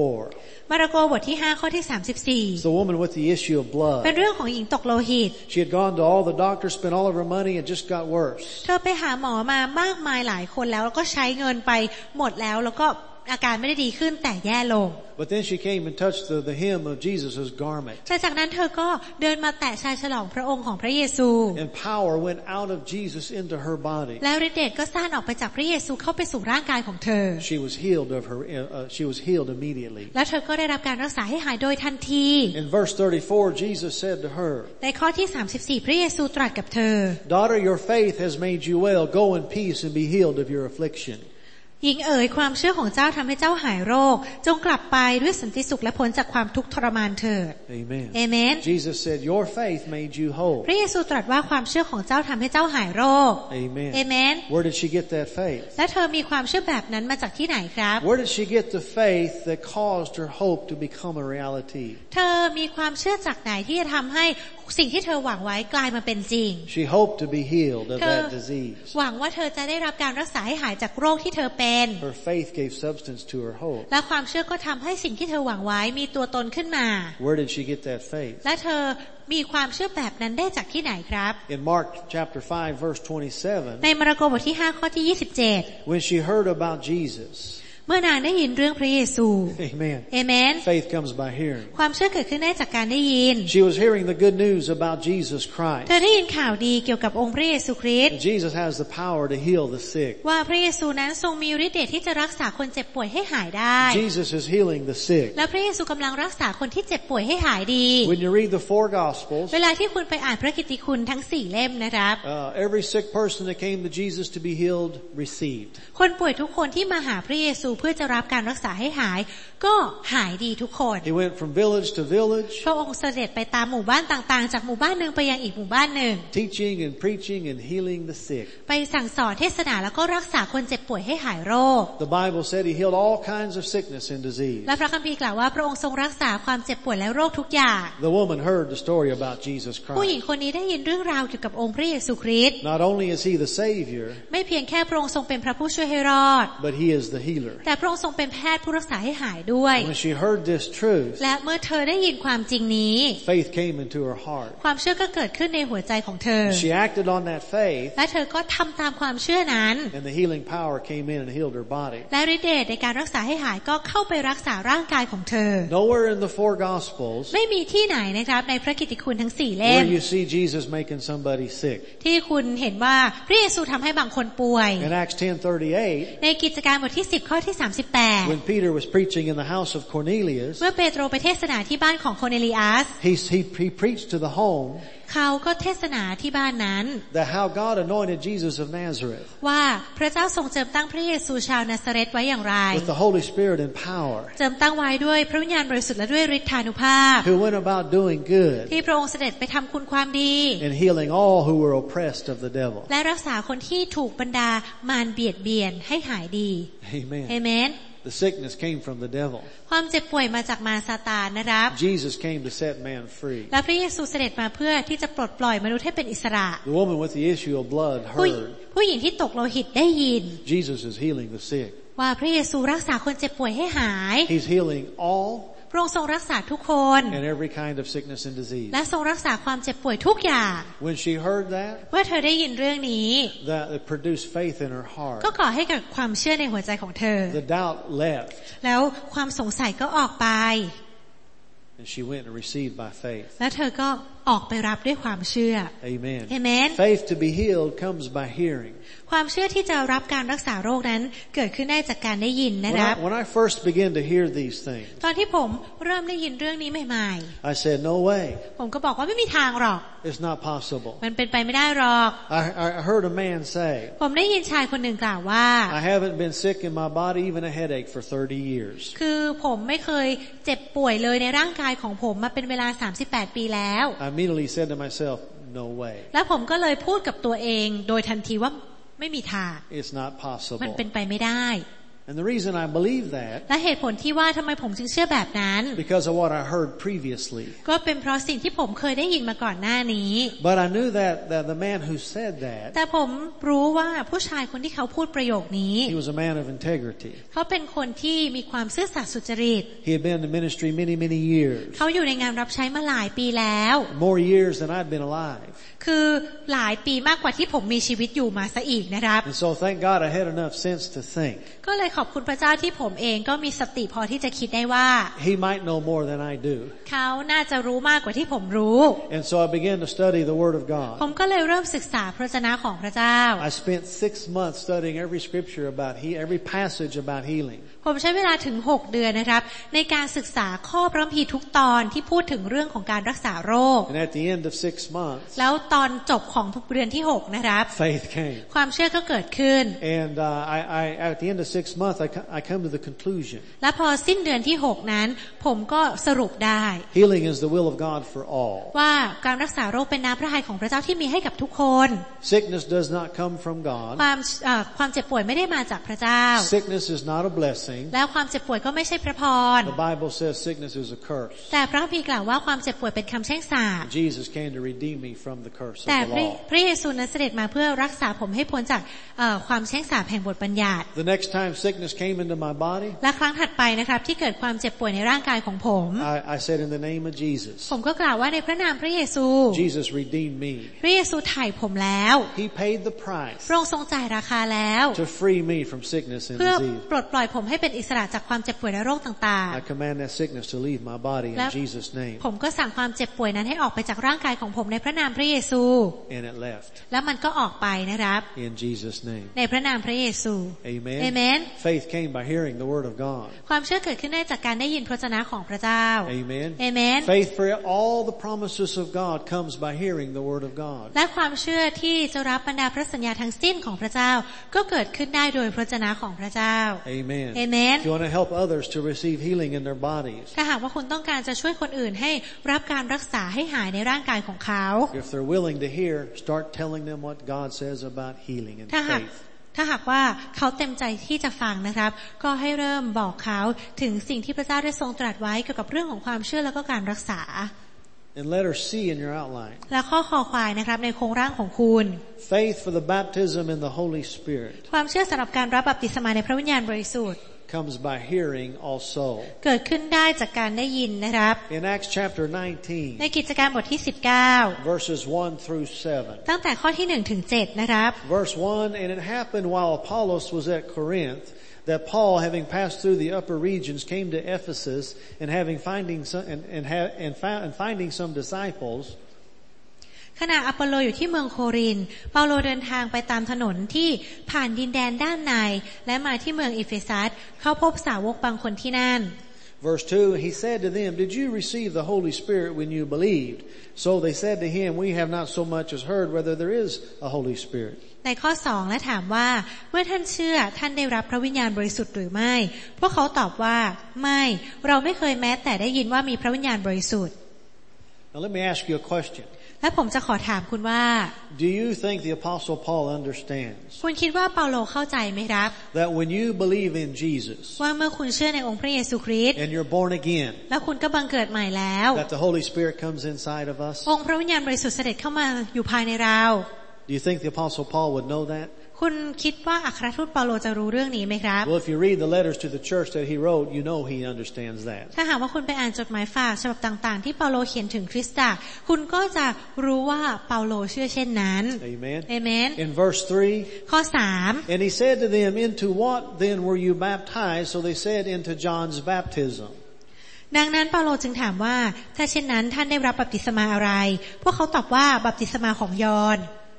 34. มาระโกบทที่5ข้อที่ It's the woman with the issue of 34 blood. เป็นเรื่องของหญิงตกโลหิต She had gone to all the doctors, spent all of her money, and just got worse. เธอไปหาหมอมามากมายหลายคนแล้วก็ใช้เงินไปหมดแล้วก็อาการไม่ได้ดีขึ้นแต่แย่ลง But then she came and touched the hem of Jesus' garment. แต่จากนั้นเธอก็เดินมาแตะชายฉลองพระองค์ของพระเยซู And power went out of Jesus into her body. แล้วฤทธิ์เดชก็ซ่านออกไปจากพระเยซูเข้าไปสู่ร่างกายของเธอ She was healed of her. She was healed immediately. แล้วเธอก็ได้รับการรักษาให้หายโดยทันที In verse 34, Jesus said to her, ในข้อที่34พระเยซูตรัสกับเธอ "Daughter, your faith has made you well. Go in peace and be healed of your affliction." หญิงเอ๋ยความเชื่อของเจ้าทำให้เจ้าหายโรคจงกลับไปด้วยสันติสุขและพ้นจากความทุกข์ทรมานเถิด Amen. Amen. Jesus said, "Your faith made you whole." พระเยซูตรัสว่าความเชื่อของเจ้าทำให้เจ้าหายโรค Amen. Amen. Where did she get that faith? และเธอมีความเชื่อแบบนั้นมาจากที่ไหนครับ Where did she get the faith that caused her hope to become a reality? เธอมีความเชื่อจากไหนที่จะทำให้สิ่งที่เธอหวังไว้กลายมาเป็นจริง She hoped to be healed of that disease. หวังว่าเธอจะได้รับการรักษาให้หายจากโรคที่เธอเป็น Her faith gave substance to her hope. และความเชื่อก็ทำให้สิ่งที่เธอหวังไว้มีตัวตนขึ้นมา Where did she get that faith? และเธอมีความเชื่อแบบนั้นได้จากที่ไหนครับ In Mark chapter 5 verse 27, ในมาระโกบทที่5ข้อที่27 when she heard about Jesus, เมื่อนางได้ยินเรื่องพระเยซู Amen. Amen. Faith comes by hearing. ความเชื่อเกิดขึ้นได้จากการได้ยิน She was hearing the good news about Jesus เธ Christ. อได้ยินข่าวดีเกี่ยวกับองค์พระเยซูคริสต์ And Jesus has the power to heal the sick. ว่าพระเยซูนั้นทรงมีฤทธิ์เดชที่จะรักษาคนเจ็บป่วยให้หายได้ Jesus is healing the sick. และพระเยซูกำลังรักษาคนที่เจ็บป่วยให้หายดี When you read the four Gospels, เวลาที่คุณไปอ่านพระกิตติคุณทั้ง4เล่มนะครับ every sick person that came to Jesus to be healed received. คนป่วยทุกคนที่มาหาพระเยซูเพื่อจะรับการรักษาให้หายก็หายดีทุกคน He went from village to village, พระองค์เสด็จไปตามหมู่บ้านต่างๆจากหมู่บ้านหนึ่งไปยังอีกหมู่บ้านหนึ่ง teaching and preaching and healing the sick. ไปสั่งสอนเทศนาแล้วก็รักษาคนเจ็บป่วยให้หายโรค The Bible said he healed all kinds of sickness and disease. และพระคัมภีร์กล่าวว่าพระองค์ทรงรักษาความเจ็บป่วยและโรคทุกอย่าง The woman heard the story about Jesus ผู้หญิง Christ. คนนี้ได้ยินเรื่องราวเกี่ยวกับองค์พระเยซูคริสต์ Not only is he the Savior, ไม่เพียงแค่พระองค์ทรงเป็นพระผู้ช่วยให้รอด but he is the healer. แต่พระองค์ทรงเป็นแพทย์ผู้รักษาให้หายด้วย When she heard this truth, และเมื่อเธอได้ยินความจริงนี้ faith came into her heart. ความเชื่อก็เกิดขึ้นในหัวใจของเธอ She acted on that faith, และเธอก็ทำตามความเชื่อนั้น and the healing power came in and healed her body. และฤทธิ์เดชในการรักษาให้หายก็เข้าไปรักษาร่างกายของเธอ Nowhere in the four Gospels ไม่มีที่ไหนนะครับในพระกิตติคุณทั้ง4เล่ม where you see Jesus making somebody sick. ที่คุณเห็นว่าพระเยซูทำให้บางคนป่วย In Acts 10:38, ในกิจการบทที่10ข้อที่38 when Peter was preaching in the house of Cornelius, เมื่อเปโตรไปเทศนาที่บ้านของโคเนลีอัส he preached to the home เขาก็เทศนาที่บ้านนั้น that how God anointed Jesus of Nazareth ว่าพระเจ้าทรงเจิมตั้งพระเยซูชาวนาซาเรตไว้อย่างไร with the Holy Spirit and power, เจิมตั้งไว้ด้วยพระวิญญาณบริสุทธิ์และด้วยฤทธานุภาพ who went about doing good ที่พระองค์เสด็จไปทำคุณความดี and healing all who were oppressed of the devil. และรักษาคนที่ถูกบรรดามารเบียดเบียนให้หายดี Amen. เอเมน The sickness came from the devil. ความเจ็บป่วยมาจากมารซาตานนะครับ Jesus came to set man free. และพระเยซูเสด็จมาเพื่อที่จะปลดปล่อยมนุษย์ให้เป็นอิสระ The woman with the issue of blood ผู้หญิงที่ตกโลหิตได้ยิน Jesus is healing the sick. ว่าพระเยซูรักษาคนเจ็บป่วยให้หาย He's healing all พระองค์ทรงรักษาทุกคน and every kind of sickness and disease. และทรงรักษาความเจ็บป่วยทุกอย่าง When she heard that, เมื่อเธอได้ยินเรื่องนี้ that it produced faith in her heart. ก็ก่อให้เกิดความเชื่อในหัวใจของเธอ The doubt left แล้วความสงสัยก็ออกไป and she went and received by faith. และเธอก็ออกไปรับด้วยความเชื่อ Amen. Amen. Faith to be healed comes by hearing. ความเชื่อที่จะรับการรักษาโรคนั้นเกิดขึ้นได้จากการได้ยินนะครับ When I first began to hear these things, ตอนที่ผมเริ่มได้ยินเรื่องนี้ใหม่ I said, no way. ๆผมก็บอกว่าไม่มีทางหรอก It's not possible. มันเป็นไปไม่ได้หรอก I heard a man say, ผมได้ยินชายคนหนึ่งกล่าวว่า I haven't been sick in my body, even a headache, for 30 years. คือผมไม่เคยเจ็บป่วยเลยในร่างกายของผมมาเป็นเวลา38ปีแล้ว I immediately said to myself, no way. แล้วผมก็เลยพูดกับตัวเองโดยทันทีว่าไม่มีทาง It's not มัน possible. เป็นไปไม่ได้ And the reason I believe that, และเหตุผลที่ว่าทำไมผมจึงเชื่อแบบนั้น because of what I heard previously. ก็เป็นเพราะสิ่งที่ผมเคยได้ยินมาก่อนหน้านี้ But I knew that the man who said that, แต่ผมรู้ว่าผู้ชายคนที่เขาพูดประโยคนี้ he was a man of integrity. เขาเป็นคนที่มีความซื่อสัตย์สุจริต He had been in the ministry many years. เขาอยู่ในงานรับใช้มาหลายปีแล้ว More years than I'd been alive. คือหลายปีมากกว่าที่ผมมีชีวิตอยู่มาซะอีกนะครับ And so thank God I had enough sense to think. ก็เลยขอบคุณพระเจ้าที่ผมเองก็มีสติพอที่จะคิดได้ว่า He might know more than I do. เขาน่าจะรู้มากกว่าที่ผมรู้ And so I began to study the Word of ผม God. ก็เลยเริ่มศึกษาพระวจนะของพระเจ้า I spent 6 months studying every scripture about every passage about healing. ผมใช้เวลาถึง6 เดือนนะครับในการศึกษาข้อพระคัมภีร์ทุกตอนที่พูดถึงเรื่องของการรักษาโรค And at the end of 6 months, แล้วตอนจบของเดือนที่6นะครับ faith came. ความเชื่อก็เกิดขึ้น And at the end of 6 months, I come to the conclusion. และพอสิ้นเดือนที่6นั้นผมก็สรุปได้ Healing is the will of God for all. ว่าการรักษาโรคเป็นน้ำพระทัยของพระเจ้าที่มีให้กับทุกคน Sickness does not come from God. ความเจ็บป่วยไม่ได้มาจากพระเจ้า Sickness is not a blessing. แล้วความเจ็บป่วยก็ไม่ใช่พระพร The Bible says sickness is a curse. แต่พระคัมภีร์กล่าวว่าความเจ็บป่วยเป็นคำแช่งสาป Jesus came to redeem me from the curse of แต่ the law. พระเยซูนั้นเสด็จมาเพื่อรักษาผมให้พ้นจากความแช่งสาปแห่งบทบัญญัติ The next time sickness came into my body, และครั้งถัดไปนะครับที่เกิดความเจ็บป่วยในร่างกายของผม I said in the name of Jesus. ผมก็กล่าวว่าในพระนามพระเยซู Jesus redeemed me. พระเยซูไถ่ผมแล้ว He paid the price พระองค์ทรงจ่ายราคาแล้ว to free me from sickness and เพื่อ disease. ปลดปล่อยผมให้เป็นอิสระจากความเจ็บป่วยและโรคต่าง I command that sickness to leave my body in Jesus' ๆ name. ผมก็สั่งความเจ็บป่วยนั้นให้ออกไปจากร่างกายของผมในพระนามพระเยซู And it left แล้วมันก็ออกไปนะครับ in Jesus' name. ในพระนามพระเยซู Amen. เอเมน Faith came by hearing the word of God. ความเชื่อเกิดขึ้นได้จากการได้ยินพระวจนะของพระเจ้า Amen. เอเมน Faith for all the promises of God comes by hearing the word of God. และความเชื่อที่จะรับบรรดาพระสัญญาทั้งสิ้นของพระเจ้าก็เกิดขึ้นได้โดยพระวจนะของพระเจ้า Amen. เอเมน If you want to help others to receive healing in their bodies, ถ้าหากว่าคุณต้องการจะช่วยคนอื่นให้รับการรักษาให้หายในร่างกายของเขา if they're willing to hear, start telling them what God says about healing and ถ้าหากว่าเขาเต็มใจที่จะฟังนะครับก็ให้เริ่มบอกเขาถึงสิ่งที่พระเจ้าได้ทรงตรัสไว้เกี่ยวกับเรื่องของความเชื่อและก็การรักษา And letter C in your outline. และข้อคอควายนะครับในโครงร่างของคุณ Faith for the baptism in the Holy Spirit ความเชื่อสำหรับการรับบัพติศมาในพระวิญญาณบริสุทธิ์ comes by hearing also. เกิดขึ้นได้จากการได้ยินนะครับ In Acts chapter ใน 19, กิจการบทที่ verses 1 through 7. 19ตั้งแต่ข้อที่1ถึง7นะครับ Verse 1, and it happened while Apollos was at Corinth, that Paul, having passed through the upper regions, came to Ephesus, and finding some disciples, ขณะอปอโลอยู่ที่เมืองโครินธ์เปาโลเดินทางไปตามถนนที่ผ่านดินแดนด้านในและมาที่เมืองเอเฟซัสเขาพบสาวกบางคนที่นั่น Verse 2, he said to them, did you receive the Holy Spirit when you believed? So they said to him, we have not so much as heard whether there is a Holy Spirit. ในข้อ2และถามว่าเมื่อท่านเชื่อท่านได้รับพระวิญญาณบริสุทธิ์หรือไม่พวกเขาตอบว่าไม่เราไม่เคยแม้แต่ได้ยินว่ามีพระวิญญาณบริสุทธิ์ Now let me ask you a question. และผมจะขอถามคุณว่า Do you think the Apostle Paul understands คุณคิดว่าเปาโลเข้าใจไหมครับ that when you believe in Jesus ว่าเมื่อคุณเชื่อในองค์พระเยซูคริสต์ and you're born again, แล้วคุณก็บังเกิดใหม่แล้ว that the Holy Spirit comes inside of us? องค์พระวิญญาณบริสุทธิ์เสด็จเข้ามาอยู่ภายในเรา Do you think the Apostle Paul would know that? คุณคิดว่าอัครทูตเปาโลจะรู้เรื่องนี้ไหมครับ Well, if you read the letters to the church that he wrote, you know he understands that. ถ้าหากว่าคุณไปอ่านจดหมายฝากฉบับต่างๆที่เปาโลเขียนถึงคริสตจักรคุณก็จะรู้ว่าเปาโลเชื่อเช่นนั้น Amen. เอเมน In verse 3, ข้อ and he said to them, into what then were you baptized? So they said, into John's baptism. 3ดังนั้นเปาโลจึงถามว่าถ้าเช่นนั้นท่านได้รับบัพติศมาอะไรพวกเขาตอบว่าบัพติศมาของยอห์น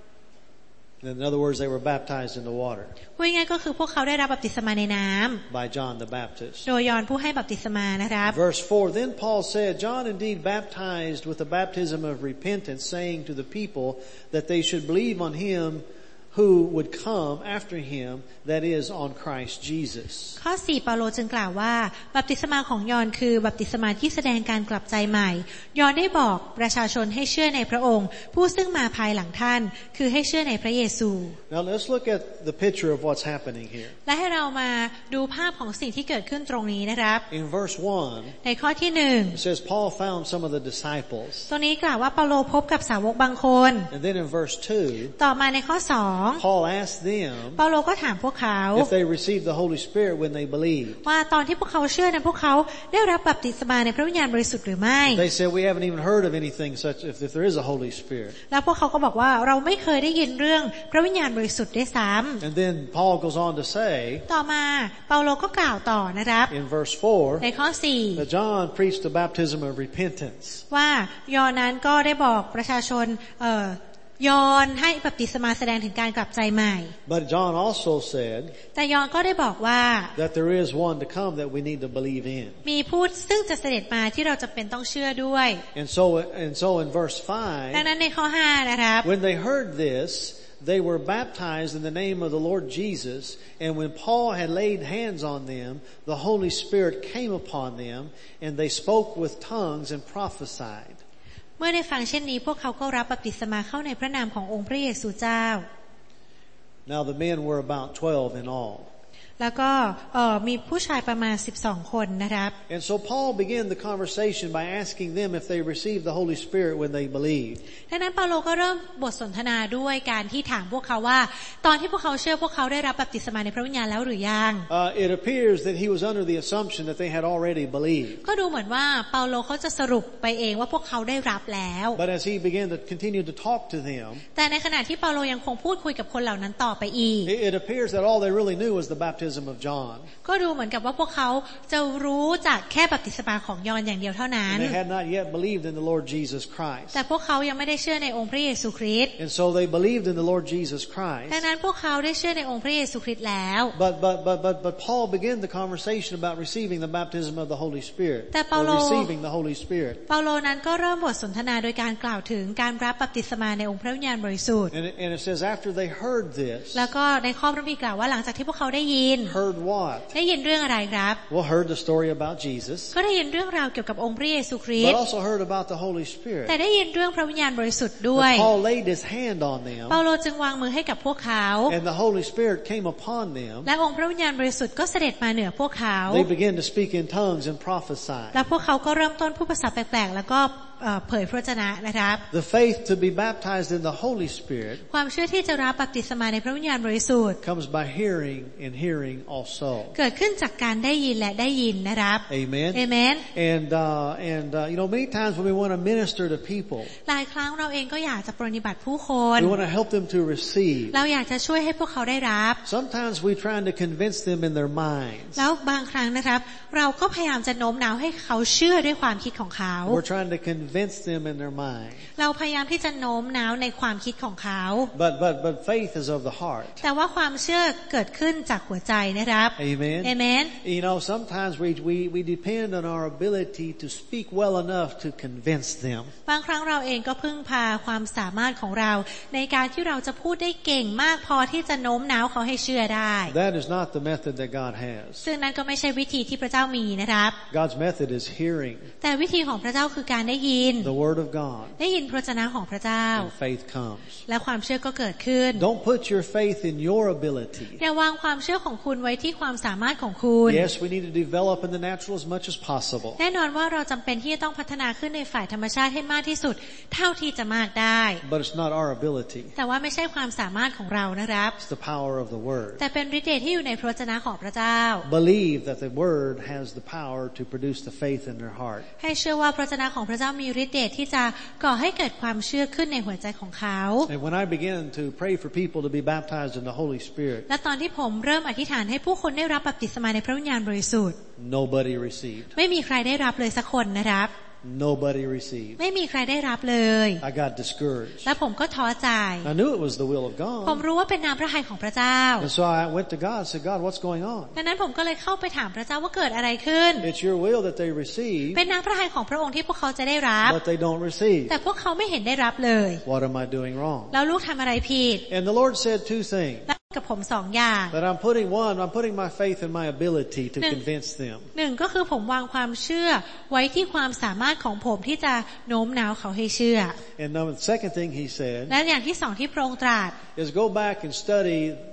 In other words, they were baptized in the water พูดง่ายๆก็คือพวกเขาได้รับบัพติศมาในน้ำ by John the Baptist. โดยยอห์นผู้ให้บัพติศมานะครับ Verse 4, then Paul said, John indeed baptized with the baptism of repentance, saying to the people that they should believe on him who would come after him, that is, on Christ Jesus. ข้อ 4 เปาโลจึงกล่าวว่าบัพติศมาของยอห์นคือบัพติศมาที่แสดงการกลับใจใหม่ยอห์นได้บอกประชาชนให้เชื่อในพระองค์ผู้ซึ่งมาภายหลังท่านคือให้เชื่อในพระเยซู Now let's look at the picture of what's happening here. และให้เรามาดูภาพของสิ่งที่เกิดขึ้นตรงนี้นะครับ In verse 1, ในข้อที่ it says Paul found some of the disciples. 1ตรงนี้กล่าวว่าเปาโลพบกับสาวกบางคน And then in verse 2, ต่อมาในข้อ 12 Paul asked them เปาโลก็ถามพวกเขา if they received the Holy Spirit when they believed. ว่าตอนที่พวกเขาเชื่อนั้นพวกเขาได้รับบัพติศมาในพระวิญญาณบริสุทธิ์หรือไม่ They said we haven't even heard of anything such if there is a Holy Spirit. แล้วพวกเขาก็บอกว่าเราไม่เคยได้ยินเรื่องพระวิญญาณบริสุทธิ์ด้วยซ้ำ And then Paul goes on to say ต่อมาเปาโลก็กล่าวต่อนะครับ in verse 4 ในข้อ that John preached the baptism of repentance. ว่ายอห์นนั้นก็ได้บอกประชาชนยอห์นให้บัพติศมาแสดงถึงการกลับใจใหม่ But John also said แต่ยอห์นก็ได้บอกว่า that there is one to come that we need to believe in. มีผู้ซึ่งจะเสด็จมาที่เราจำเป็นต้องเชื่อด้วย And so in verse ดัง 5 นั้นในข้อ 5 นะครับ when they heard this they were baptized in the name of the Lord Jesus, and when Paul had laid hands on them, the Holy Spirit came upon them, and they spoke with tongues and prophesied. เมื่อได้ฟังเช่นนี้พวกเขาก็รับบัพติศมาเข้าในพระนามขององค์พระเยซูเจ้า Now the men were about 12 in all. แล้วก็มีผู้ชายประมาณ12คนนะครับ And so Paul began the conversation by asking them if they received the Holy Spirit when they believed. ดังนั้นเปาโลก็เริ่มบทสนทนาด้วยการที่ถามพวกเขาว่าตอนที่พวกเขาเชื่อพวกเขาได้รับบัพติศมาในพระวิญญาณแล้วหรือยัง It appears that he was under the assumption that they had already believed. ก็ดูเหมือนว่าเปาโลเขาจะสรุปไปเองว่าพวกเขาได้รับแล้ว But as he began to continue to talk to them, แต่ในขณะที่เปาโลยังคงพูดคุยกับคนเหล่านั้นต่อไปอีก it appears that all they really knew was the baptism of John. ก็ดูเหมือนกับว่าพวกเขาจะรู้จากแค่บัพติศมาของยอห์นอย่างเดียวเท่านั้น And they had not yet believed in the Lord Jesus Christ. แต่พวกเขายังไม่ได้เชื่อในองค์พระเยซูคริสต์ And so they believed in the Lord Jesus Christ. ดังนั้นพวกเขาได้เชื่อในองค์พระเยซูคริสต์แล้ว But Paul began the conversation about receiving the baptism of the Holy Spirit. แต่เปาโล Receiving the Holy Spirit. เปาโลนั้นก็เริ่มบทสนทนาโดยการกล่าวถึงการรับบัพติศมาในองค์พระวิญญาณบริสุทธิ์ And it says after they heard this. แล้วก็ในข้อพระคัมภีร์กล่าวว่าหลังจากที่พวกเขาได้ยิน Heard what? ได้ยินเรื่องอะไรครับ Well, heard the story about Jesus. ก็ได้ยินเรื่องราวเกี่ยวกับองค์พระเยซูคริส But ต์ also heard about the Holy Spirit. แต่ได้ยินเรื่องพระวิญญาณบริสุทธิ์ด้วย But Paul laid his hand on them. เปาโลจึงวางมือให้กับพวกเขา And the Holy Spirit came upon them. และองค์พระวิญญาณบริสุทธิ์ก็เสด็จมาเหนือพวกเขา They began to speak in tongues and prophesy. และพวกเขาก็เริ่มต้นพูดภาษาแปลกๆแล้วก็เผยพระวจนะนะครับ The faith to be baptized in the Holy Spirit ความเชื่อที่จะรับบัพติศมาในพระวิญญาณบริสุทธิ์ comes by hearing and hearing also. เกิดขึ้นจากการได้ยินและได้ยินนะครับ Amen. Amen. And you know, many times when we want to minister to people, หลายครั้งเราเองก็อยากจะปรนนิบัติผู้คน we want to help them to receive. เราอยากจะช่วยให้พวกเขาได้รับ Sometimes we trying to convince them in their minds. แล้วบางครั้งนะครับเราก็พยายามจะโน้มน้าวให้เขาเชื่อด้วยความคิดของเขา We're trying to convince them in their mind. เราพยายามที่จะโน้มน้าวในความคิดของเขา But faith is of the heart. แต่ว่าความเชื่อเกิดขึ้นจากหัวใจนะครับ Amen. Amen. You know, sometimes we depend on our ability to speak well enough to convince them. บางครั้งเราเองก็พึ่งพาความสามารถของเราในการที่เราจะพูดได้เก่งมากพอที่จะโน้มน้าวเขาให้เชื่อได้ That is not the method that God has. ซึ่งนั้นก็ไม่ใช่วิธีที่พระเจ้ามีนะครับ God's method is hearing แต่วิธีของพระเจ้าคือการได้ยิน the word of God. ได้ยินพระวจนะของพระเจ้า And faith comes. และความเชื่อก็เกิดขึ้น Don't put your faith in your ability. อย่าวางความเชื่อของคุณไว้ที่ความสามารถของคุณ Yes, we need to develop in the natural as much as possible. แน่นอนว่าเราจำเป็นที่จะต้องพัฒนาขึ้นในฝ่ายธรรมชาติให้มากที่สุดเท่าที่จะมากได้ But it's not our ability. แต่ว่าไม่ใช่ความสามารถของเรานะครับ It's the power of the word. แต่เป็นฤทธิ์เดชที่อยู่ในพระวจนะของพระเจ้า Believe that the word has the power to produce the faith in their heart. ให้เชื่อว่าพระวจนะของพระเจ้ามีฤทธิ์เดชที่จะก่อให้เกิดความเชื่อขึ้นในหัวใจของเขา And when I began to pray for people to be baptized in the Holy Spirit, และตอนที่ผมเริ่มอธิษฐานให้ผู้คนได้รับบัพติศมาในพระวิญญาณบริสุทธิ์ nobody received. ไม่มีใครได้รับเลยสักคนนะครับ Nobody received. ไม่มีใครได้รับเลย I got discouraged. และผมก็ท้อใจ I knew it was the will of ผม God. รู้ว่าเป็นน้ำพระทัยของพระเจ้า And so I went to God and said, God, what's going on? ดังนั้นผมก็เลยเข้าไปถามพระเจ้าว่าเกิดอะไรขึ้น It's your will that they receive, เป็นน้ำพระทัยของพระองค์ที่พวกเขาจะได้รับ but they don't receive. แต่พวกเขาไม่เห็นได้รับเลย What am I doing wrong? แล้วลูกทำอะไรผิด And the Lord said two things. และกับผมสองอย่าง That I'm putting my faith in my ability to convince them. หนึ่งก็คือผมวางความเชื่อไว้ที่ความสามารถของผมที่จะโน้มน้าวเขาให้เชื่อ And the second thing he said และอย่างที่สองที่พระองค์ตรัส is go back and study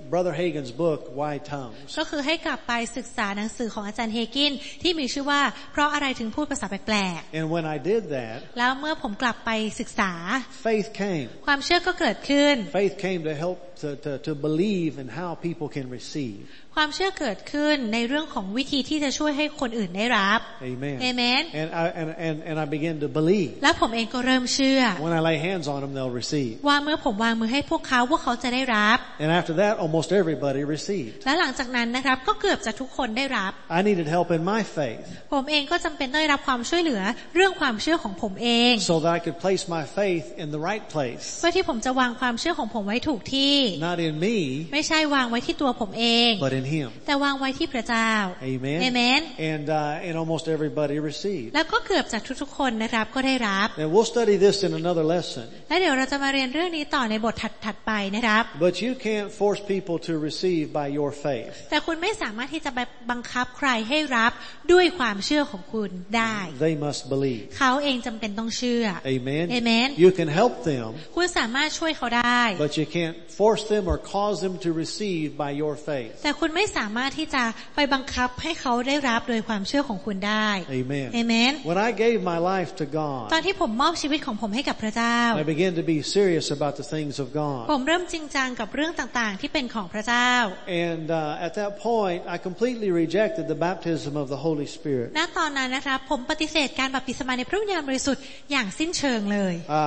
Brother Hagin's book, Why Tongues. ก็คือให้กลับไปศึกษาหนังสือของอาจารย์เฮกินที่มีชื่อว่าเพราะอะไรถึงพูดภาษาแปลกๆ And when I did that, แล้วเมื่อผมกลับไปศึกษา faith came. ความเชื่อก็เกิดขึ้น Faith came to help to believe in how people can receive. ความเชื่อเกิดขึ้นในเรื่องของวิธีที่จะช่วยให้คนอื่นได้รับ Amen. Amen. And I began to believe. และผมเองก็เริ่มเชื่อ When I lay hands on them, they'll receive. ว่าเมื่อผมวางมือให้พวกเขาจะได้รับ And after that, almost everybody received. และหลังจากนั้นนะครับก็เกือบจะทุกคนได้รับ I needed help in my faith. ผมเองก็จำเป็นต้องได้รับความช่วยเหลือเรื่องความเชื่อของผมเอง So that I could place my faith in the right place. เพื่อที่ผมจะวางความเชื่อของผมไว้ถูกที่ Not in me, ไม่ใช่วางไว้ที่ตัวผมเอง but in Him. แต่วางไว้ที่พระเจ้า Amen. Amen. And almost everybody received. แล้วก็เกือบจะทุกๆคนนะครับก็ได้รับ And we'll study this in another lesson. และเดี๋ยวเราจะมาเรียนเรื่องนี้ต่อในบทถัดไปนะครับ But you can't force people to receive by your faith. แต่คุณไม่สามารถที่จะไปบังคับใครให้รับด้วยความเชื่อของคุณได้ They must believe. เขาเองจำเป็นต้องเชื่อ Amen. Amen. You can help them, คุณสามารถช่วยเขาได้ but you can't force them or cause them to receive by your faith. แต่คุณไม่สามารถที่จะไปบังคับให้เขาได้รับโดยความเชื่อของคุณได้ Amen. Amen. When I gave my life to God, ตอนที่ผมมอบชีวิตของผมให้กับพระเจ้า I began to be serious about the things of ผ God. มเริ่มจริงจังกับเรื่องต่างๆที่เป็นของพระเจ้า And at that point, I completely rejected the baptism of the Holy Spirit. ณ ตอนนั้นนะครับผมปฏิเสธการบัพติศมาในพระวิญญาณบริสุทธิ์อย่างสิ้นเชิงเลย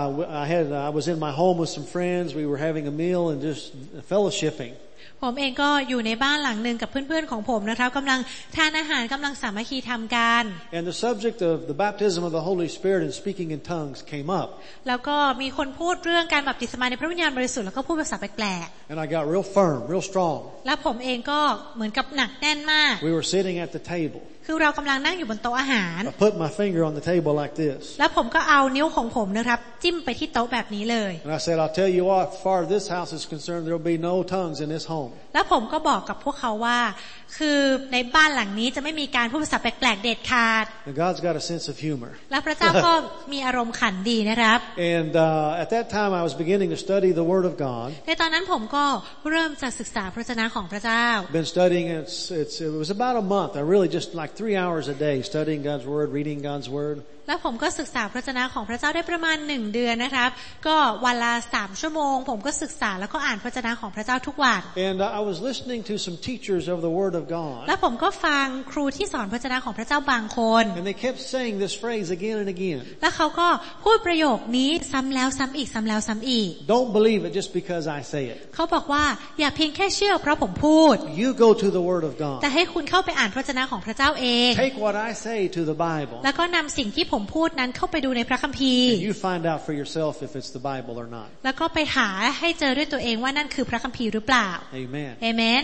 I was in my home with some friends. We were having a meal and just fellowshipping. ผมเองก็อยู่ในบ้านหลังหนึ่งกับเพื่อนๆของผมนะครับกำลังทานอาหารกำลังสามัคคีทำกัน And the subject of the baptism of the Holy Spirit and speaking in tongues came up. แล้วก็มีคนพูดเรื่องการบัพติศมาในพระวิญญาณบริสุทธิ์แล้วก็พูดภาษาแปลก And I got real firm, real strong. ๆแล้วผมเองก็เหมือนกับหนักแน่นมาก We were sitting at the table. คือเรากำลังนั่งอยู่บนโต๊ะอาหาร I put my finger on the table like this. แล้วผมก็เอานิ้วของผมนะครับจิ้มไปที่โต๊ะแบบนี้เลย And I said, I'll tell you what, as far as this house is concerned, there will be no tongues in this home. แล้วผมก็บอกกับพวกเขาว่าคือในบ้านหลังนี้จะไม่มีการพูดภาษาแปลกๆเด็ดขาด And God's got a sense of humor. และพระเจ้าก็มีอารมณ์ขันดีนะครับ And at that time, I was beginning to study the Word of God. ในตอนนั้นผมก็เริ่มจะศึกษาพระวจนะของพระเจ้า Been studying it. It was about a month. I really just like 3 hours a day studying God's Word, reading God's Word. แล้วผมก็ศึกษาพระวจนะของพระเจ้าได้ประมาณ1 เดือนนะครับก็วันละ3 ชั่วโมงผมก็ศึกษาแล้วก็อ่านพระวจนะของพระเจ้าทุกวัน And I was listening to some teachers of the Word of God. แล้วผมก็ฟังครูที่สอนพระวจนะของพระเจ้าบางคน And they kept saying this phrase again and again. แล้วเขาก็พูดประโยคนี้ซ้ำแล้วซ้ำอีกซ้ำแล้วซ้ำอีก Don't believe it just because I say it. เขาบอกว่าอย่าเพียงแค่เชื่อเพราะผมพูด You go to the Word of แต่ God. ให้คุณเข้าไปอ่านพระวจนะของพระเจ้าเอง Take what I say to the Bible. แล้วก็นำสิ่งที่ผมพูดนั้นเข้าไปดูในพระคัมภีร์ And you find out for yourself if it's the Bible or not. แล้วก็ไปหาให้เจอด้วยตัวเองว่านั่นคือพระคัมภีร์หรือเปล่า Amen. Amen.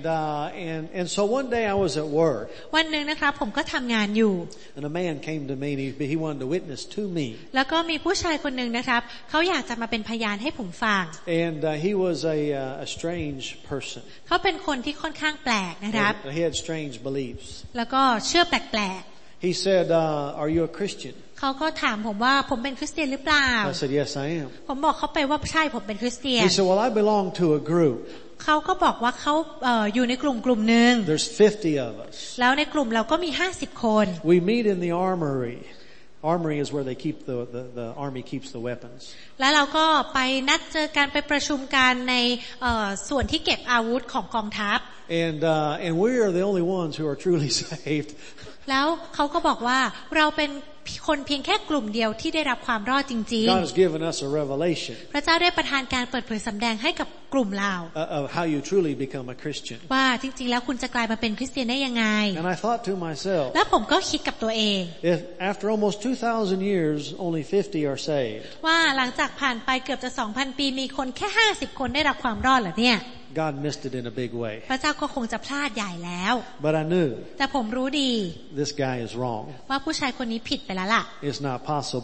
And so one day I was at work. วันหนึ่งนะครับผมก็ทำงานอยู่ And a man came to me and he wanted to witness to me. แล้วก็มีผู้ชายคนหนึ่งนะครับเขาอยากจะมาเป็นพยานให้ผมฟัง And he was a strange person. เขาเป็นคนที่ค่อนข้างแปลกนะครับ He had strange beliefs. แล้วก็เชื่อแปลก He said, are you a Christian? ๆเขาก็ถามผมว่าผมเป็นคริสเตียนหรือเปล่า I said, yes, I am. ผมบอกเขาไปว่าใช่ผมเป็นคริสเตียน He said, well, I belong to a group. เขาก็บอกว่าเขาอยู่ในกลุ่มหนึ่ง There's 50 of us. แล้วในกลุ่มเราก็มี50 คน We meet in the armory. Armory is where they keep the army keeps the weapons. แล้วเราก็ไปนัดเจอกันไปประชุมกันในส่วนที่เก็บอาวุธของกองทัพ And we are the only ones who are truly saved. แล้วเขาก็บอกว่าเราเป็นคนเพียงแค่กลุ่มเดียวที่ได้รับความรอดจริง God has given us a revelation ๆ พระเจ้าได้ประทานการเปิดเผยสำแดงให้กับกลุ่มเรา of how you truly become a Christian. ว่าจริงๆแล้วคุณจะกลายมาเป็นคริสเตียนได้ยังไง And I thought to myself, แล้วผมก็คิดกับตัวเอง if after almost 2,000 years, only 50 are saved, ว่าหลังจากผ่านไปเกือบจะ 2,000 ปีมีคนแค่50 คนได้รับความรอดเหรอเนี่ย God missed it in a big way. พระเจ้าก็คงจะพลาดใหญ่แล้ว But I knew แต่ผมรู้ดี this guy is wrong. ว่าผู้ชายคนนี้ผิดไปแล้วล่ะ It's not possible.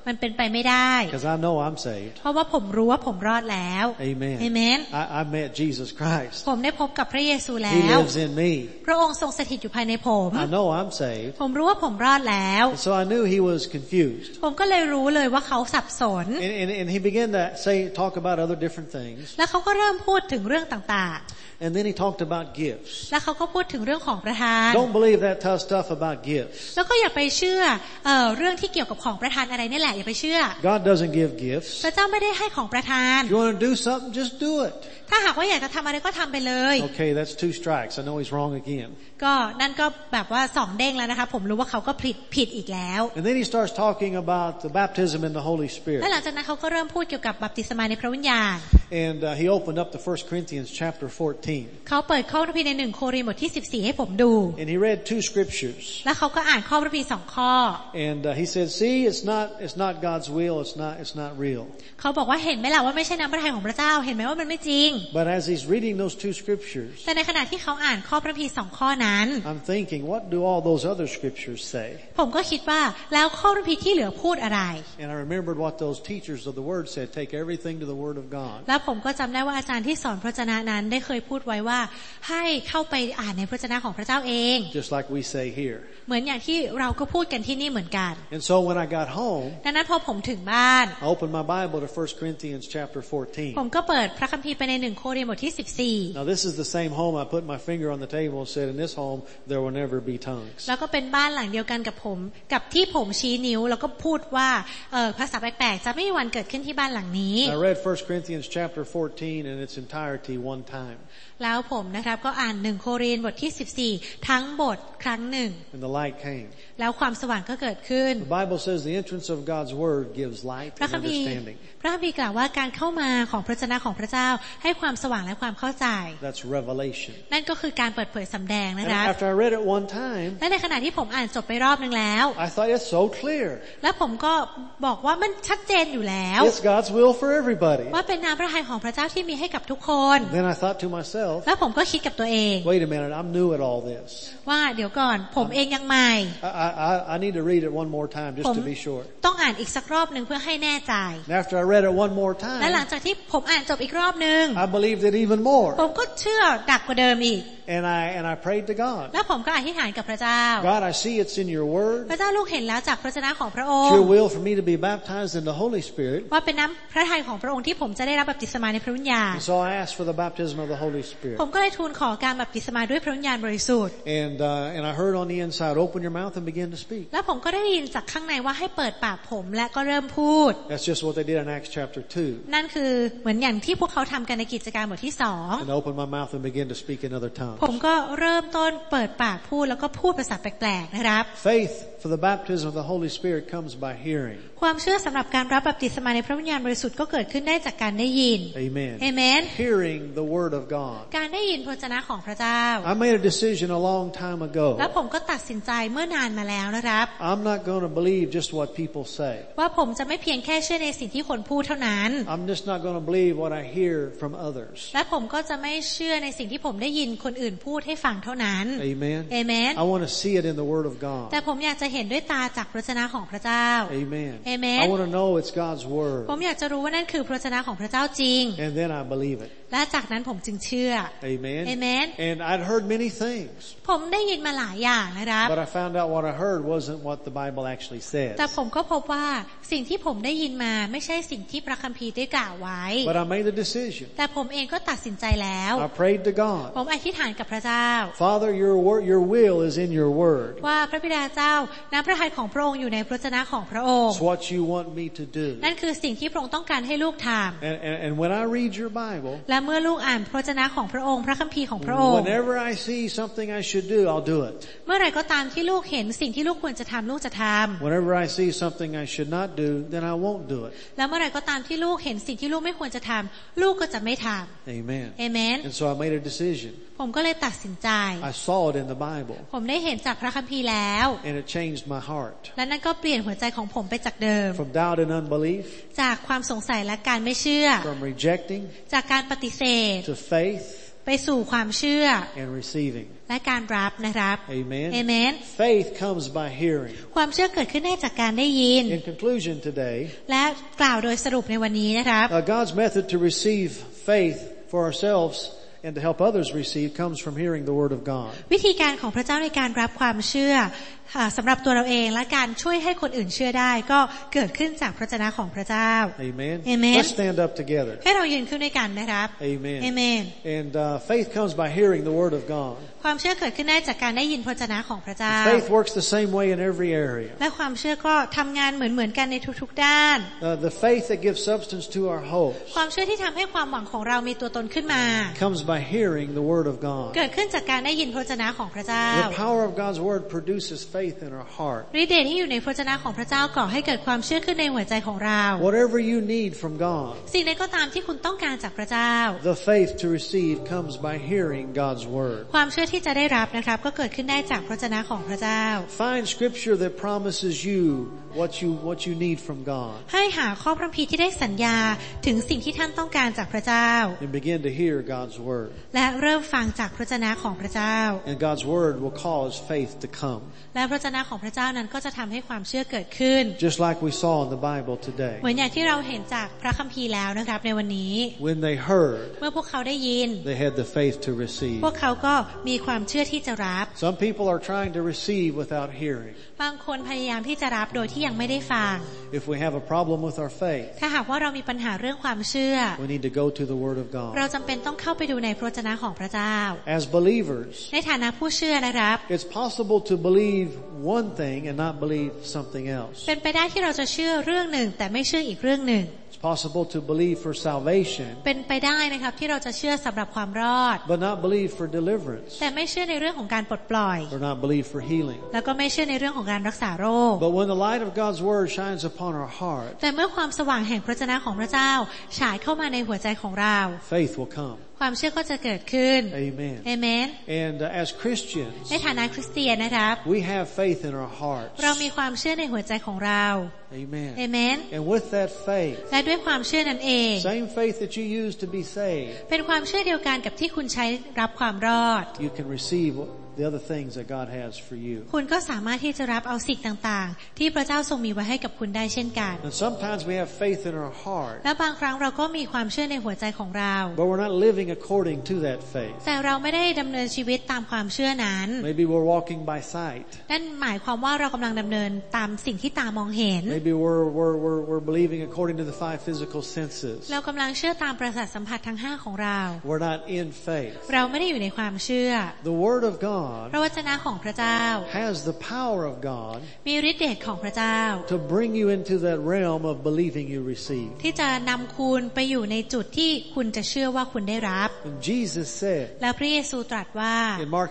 มันเป็นไปไม่ได้ Because I know I'm saved. เพราะว่าผมรู้ว่าผมรอดแล้ว Amen. Amen. I met Jesus Christ. ผมได้พบกับพระเยซูแล้ He ว lives in me. พระองค์ทรงสถิตอยู่ภายในผม I know I'm saved. ผมรู้ว่าผมรอดแล้ว And so I knew he was confused. ผมก็เลยรู้เลยว่าเขาสับสน And he began to talk about other different things. แล้วเขาก็เริ่มพูดถึงเรื่องต่าง And then he talked about gifts. ๆแล้วเขาก็พูดถึงเรื่องของประทาน Don't believe that tough stuff about gifts. แล้วก็อย่าไปเชื่อเรื่องที่เกี่ยวกับของประทานอะไรนี่แหละอย่าไปเชื่อ God doesn't give gifts. พระเจ้าไม่ได้ให้ของประทาน If you want to do something, just do it. ถ้าหากว่าอยากจะทำอะไรก็ทำไปเลย Okay, that's 2 strikes. I know he's wrong again. ก็นั่นก็แบบว่า2 เด้งแล้วนะคะผมรู้ว่าเขาก็ผิดอีกแล้ว And then he starts talking about the baptism in the Holy Spirit. และหลังจากนั้นเขาก็เริ่มพูดเกี่ยวกับบัพติศมาในพระวิญญาณ And he opened up to 1 Corinthians chapter 14. เขาเปิดข้อพระคัมภีร์ใน1 โครินธ์บทที่14ให้ผมดู And he read 2 scriptures. แล้วเขาก็อ่านข้อพระคัมภีร์2 ข้อ And he said, see, it's not God's will. It's not real. เขาบอกว่าเห็นไหมล่ะว่าไม่ใช่น้ำพระทัยของพระเจ้าเห็นไหมว่ามันไม่จริง But as he's reading those 2 scriptures, แต่ในขณะที่เขาอ่านข้อพระคัมภีร์2 ข้อนั้น I'm thinking, what do all those other scriptures say? ผมก็คิดว่าแล้วข้อพระคัมภีร์ที่เหลือพูดอะไร And I remembered what those teachers of the word said, take everything to the word of God. แล้วผมก็จำได้ว่าอาจารย์ที่สอนพระวจนะนั้นได้เคยพูดไว้ว่าให้เข้าไปอ่านในพระวจนะของพระเจ้าเอง Just like we say here. เหมือนอย่างที่เราก็พูดกันที่นี่เหมือนกัน And so when I got home, ดังนั้นพอผมถึงบ้าน I opened my Bible to 1 Corinthians chapter 14. ผมก็เปิดพระคัมภีร์ไปใน1 โครินธ์บทที่14 Now this is the same home I put my finger on the table and said, in this home there will never be tongues. แล้วก็เป็นบ้านหลังเดียวกันกับผมกับที่ผมชี้นิ้วแล้วก็พูดว่าภาษาแปลกๆจะไม่มีวันเกิดขึ้นที่บ้านหลังนี้ I read 1 Corinthians chapter 14 in its entirety one time. แล้วผมนะครับก็อ่าน1 โครินธ์บทที่14ทั้งบทครั้งหนึ่ง And the light came. แล้วความสว่างก็เกิดขึ้น The Bible says the entrance of God's word gives light พระ and คัมภีร์ understanding. พระคัมภีร์กล่าวว่าการเข้ามาของพระวจนะของพระเจ้าให้ความสว่างและความเข้าใจ That's revelation. นั่นก็คือการเปิดเผยสำแดงนะ And คะ after I read it one time, และในขณะที่ผมอ่านจบไปรอบนึงแล้ว I thought it's so clear. แล้วผมก็บอกว่ามันชัดเจนอยู่แล้ว It's God's will for everybody. ว่าเป็นน้ำพระทัยของพระเจ้าที่มีให้กับทุกคน Then I thought to myself, แล้วผมก็คิดกับตัวเอง wait a minute, I'm new at all this. ว่าเดี๋ยวก่อนผมเองยังใหม่ I need to read it one more time just to be sure. ต้องอ่านอีกสักรอบนึงเพื่อให้แน่ใจ And after I read it one more และหลัง time, จากที่ผมอ่านจบอีกรอบนึง I believed it even more. ผมก็เชื่อดักกว่าเดิมอีก And I prayed to God. แล้วผมก็อธิษฐานกับพระเจ้า God, I see it's in your พ word. ระเจ้าลูกเห็นแล้วจากพระวจนะของพระอง It's ค์ your will for me to be baptized in the Holy Spirit. ว่าเป็นน้ำพระทัยของพระองค์ที่ผมจะได้รับบัพติศมาในพระวิญญาณ And so I asked for the baptism of the Holy Spirit. ผมก็เลยทูลขอการบัพติศมาด้วยพระวิญญาณบริสุทธิ์ And I heard on the inside, open your mouth and begin to speak. แล้วผมก็ได้ยินจากข้างในว่าให้เปิดปากผมและก็เริ่มพูด That's just what they did in Acts chapter 2. นั่นคือเหมือนอย่างที่พวกเขาทำกันในกิจการบทที่2 And I opened my mouth and began to speak in other ผม tongues. ก็เริ่มต้นเปิดปากพูดแล้วก็พูดภาษาแปลกๆนะครับ Faith for the baptism of the Holy Spirit comes by hearing. ความเชื่อสำหรับการรับบัพติศมาในพระวิญญาณบริสุทธิ์ก็เกิดขึ้นได้จากการได้ยิน Amen. เอเมน Hearing the word of God. การได้ยินพระวจนะของพระเจ้า I made a decision a long time แล้ว ago. ผมก็ตัดสินใจเมื่อนานมาแล้วนะครับ I'm not going to believe just what people say. ว่าผมจะไม่เพียงแค่เชื่อในสิ่งที่คนพูดเท่านั้น I'm just not going to believe what I hear from others. และผมก็จะไม่เชื่อในสิ่งที่ผมได้ยินคนอื่นพูดให้ฟังเท่านั้น Amen. เอเมน I want to see it in the word of แต่ God. ผมอยากจะเห็นด้วยตาจากพระวจนะของพระเจ้า Amen. Amen. I want to know it's God's ผม word. อยากจะรู้ว่านั่นคือพระวจนะของพระเจ้าจริง And then I believe it. และจากนั้นผมจึงเชื่อ Amen. Amen. And I'd heard many things. ผมได้ยินมาหลายอย่างนะครับ But I found out what I heard wasn't what the Bible actually แต่ says. ผมก็พบว่าสิ่งที่ผมได้ยินมาไม่ใช่สิ่งที่พระคัมภีร์ได้กล่าวไว้ But I made a decision. แต่ผมเองก็ตัดสินใจแล้ว I prayed to God. ผมอธิษฐานกับพระเจ้า Father, your will is in your word. ว่าพระบิดาเจ้าน้ำพระทัยของพระองค์อยู่ในพระวจนะของพระองค์ It's what you want me to do. นั่นคือสิ่งที่พระองค์ต้องการให้ลูกท And when I read your Bible, ำและเมื่อลูกอ่านพระวจนะของพระองค์พระคัมภีร์ของพระองค์ whenever I see something I should do, I'll do it. เมื่อไหร่ก็ตามที่ลูกเห็นสิ่งที่ลูกควรจะทำลูกจะทำ Whenever I see something I should not do, then I won't do it. และเมื่อไหร่ก็ตามที่ลูกเห็นสิ่งที่ลูกไม่ควรจะทำลูกก็จะไม่ทำ Amen. เอเมน And so I made a decision. ผมก็เลยตัดสินใจ I saw it in the Bible, ผมได้เห็นจากพระคัมภีร์แล้ว and it changed my heart. และนั่นก็เปลี่ยนหัวใจของผมไปจากเดิม From doubt and unbelief, จากความสงสัยและการไม่เชื่อ from rejecting จากการปฏิเสธ to faith, ไปสู่ความเชื่อ and receiving. และการรับนะครับ Amen. Amen. Faith comes by hearing. ความเชื่อเกิดขึ้นได้จากการได้ยิน In conclusion today, และกล่าวโดยสรุปในวันนี้นะครับ God's method to receive faith for ourselves and to help others receive comes from hearing the Word of God. วิธีการของพระเจ้าในการรับความเชื่อสำหรับตัวเราเองและการช่วยให้คนอื่นเชื่อได้ก็เกิดขึ้นจากพระวจนะของพระเจ้า Amen. Amen. Let's stand up together. ให้เรายืนขึ้นด้วยกันนะครับ Amen. Amen. And faith comes by hearing the Word of God. ความเชื่อเกิดขึ้นได้จากการได้ยินพระวจนะของพระเจ้า Faith works the same way in every area. และความเชื่อก็ทำงานเหมือนกันในทุกๆด้าน The faith that gives substance to our hopes ความเชื่อที่ทำให้ความหวังของเรามีตัวตนขึ้นมา comes by hearing the Word of God. เกิดขึ้นจากการได้ยินพระวจนะของพระเจ้า The power of God's Word produces faith in our heart. ฤทธิ์เดชที่อยู่ในพระวจนะของพระเจ้าก่อให้เกิดความเชื่อขึ้นในหัวใจของเรา Whatever you need from God, สิ่งใดก็ตามที่คุณต้องการจากพระเจ้า the faith to receive comes by hearing God's Word. ความเชื่อที่จะได้รับนะครับก็เกิดขึ้นได้จากพระวจนะของพระเจ้า Find scripture that promises you what you need from God. ให้หาข้อพระคัมภีร์ที่ได้สัญญาถึงสิ่งที่ท่านต้องการจากพระเจ้า And begin to hear God's Word. และเริ่มฟังจากพระวจนะของพระเจ้า And God's Word will cause faith to come. และพระวจนะของพระเจ้านั้นก็จะทำให้ความเชื่อเกิดขึ้น Just like we saw in the Bible today. เหมือนอย่างที่เราเห็นจากพระคัมภีร์แล้วนะครับในวันนี้ When they heard, เมื่อพวกเขาได้ยิน they had the faith to receive. พวกเขาก็มีความเชื่อที่จะรับ Some people are trying to receive without hearing. บางคนพยายามที่จะรับโดยที่ยังไม่ได้ฟัง If we have a problem with our faith, ถ้าหากว่าเรามีปัญหาเรื่องความเชื่อ we need to go to the Word of เรา God. จำเป็นต้องเข้าไปดูในพระวจนะของพระเจ้า As believers, ในฐานะผู้เชื่อนะครับ it's possible to believe one thing and not believe something else. เป็นไปได้ที่เราจะเชื่อเรื่องหนึ่งแต่ไม่เชื่ออีกเรื่องหนึ่ง It's possible to believe for salvation, เป็นไปได้นะครับที่เราจะเชื่อสำหรับความรอด but not believe for deliverance, แต่ไม่เชื่อในเรื่องของการปลดปล่อย or not believe for healing. แล้วก็ไม่เชื่อในเรื่องของการรักษาโรค But when the light of God's Word shines upon our heart, แต่เมื่อความสว่างแห่งพระวจนะของพระเจ้าฉายเข้ามาในหัวใจของเรา faith will come. ความเชื่อก็จะเกิดขึ้น Amen. เอเมน And as Christians, ในฐานะคริสเตียนนะครับ we have faith in our hearts. เรามีความเชื่อในหัวใจของเรา Amen. เอเมน And with that faith, และด้วยความเชื่อนั้นเอง same faith that you use to be saved, เป็นความเชื่อเดียวกันกับที่คุณใช้รับความรอด you can receive the other things that God has for you. คุณก็สามารถที่จะรับเอาสิ่งต่างๆที่พระเจ้าทรงมีไว้ให้กับคุณได้เช่นกัน And sometimes we have faith in our heart, และบางครั้งเราก็มีความเชื่อในหัวใจของเรา but we're not living according to that faith. แต่เราไม่ได้ดำเนินชีวิตตามความเชื่อนั้น Maybe we're walking by sight. นั่นหมายความว่าเรากำลังดำเนินตามสิ่งที่ตามองเห็น Maybe we're believing according to the 5 physical senses. เรากำลังเชื่อตามประสาทสัมผัสทั้ง5ของเรา We're not in faith. เราไม่ได้อยู่ในความเชื่อ The Word of God พระวจนะของพระเจ้า has the power of God มีฤทธิ์เดชของพระเจ้า to bring you into that realm of believing you receive. ที่จะนำคุณไปอยู่ในจุดที่คุณจะเชื่อว่าคุณได้รับ And Jesus said แล้วพระเยซูตรัสว่า in Mark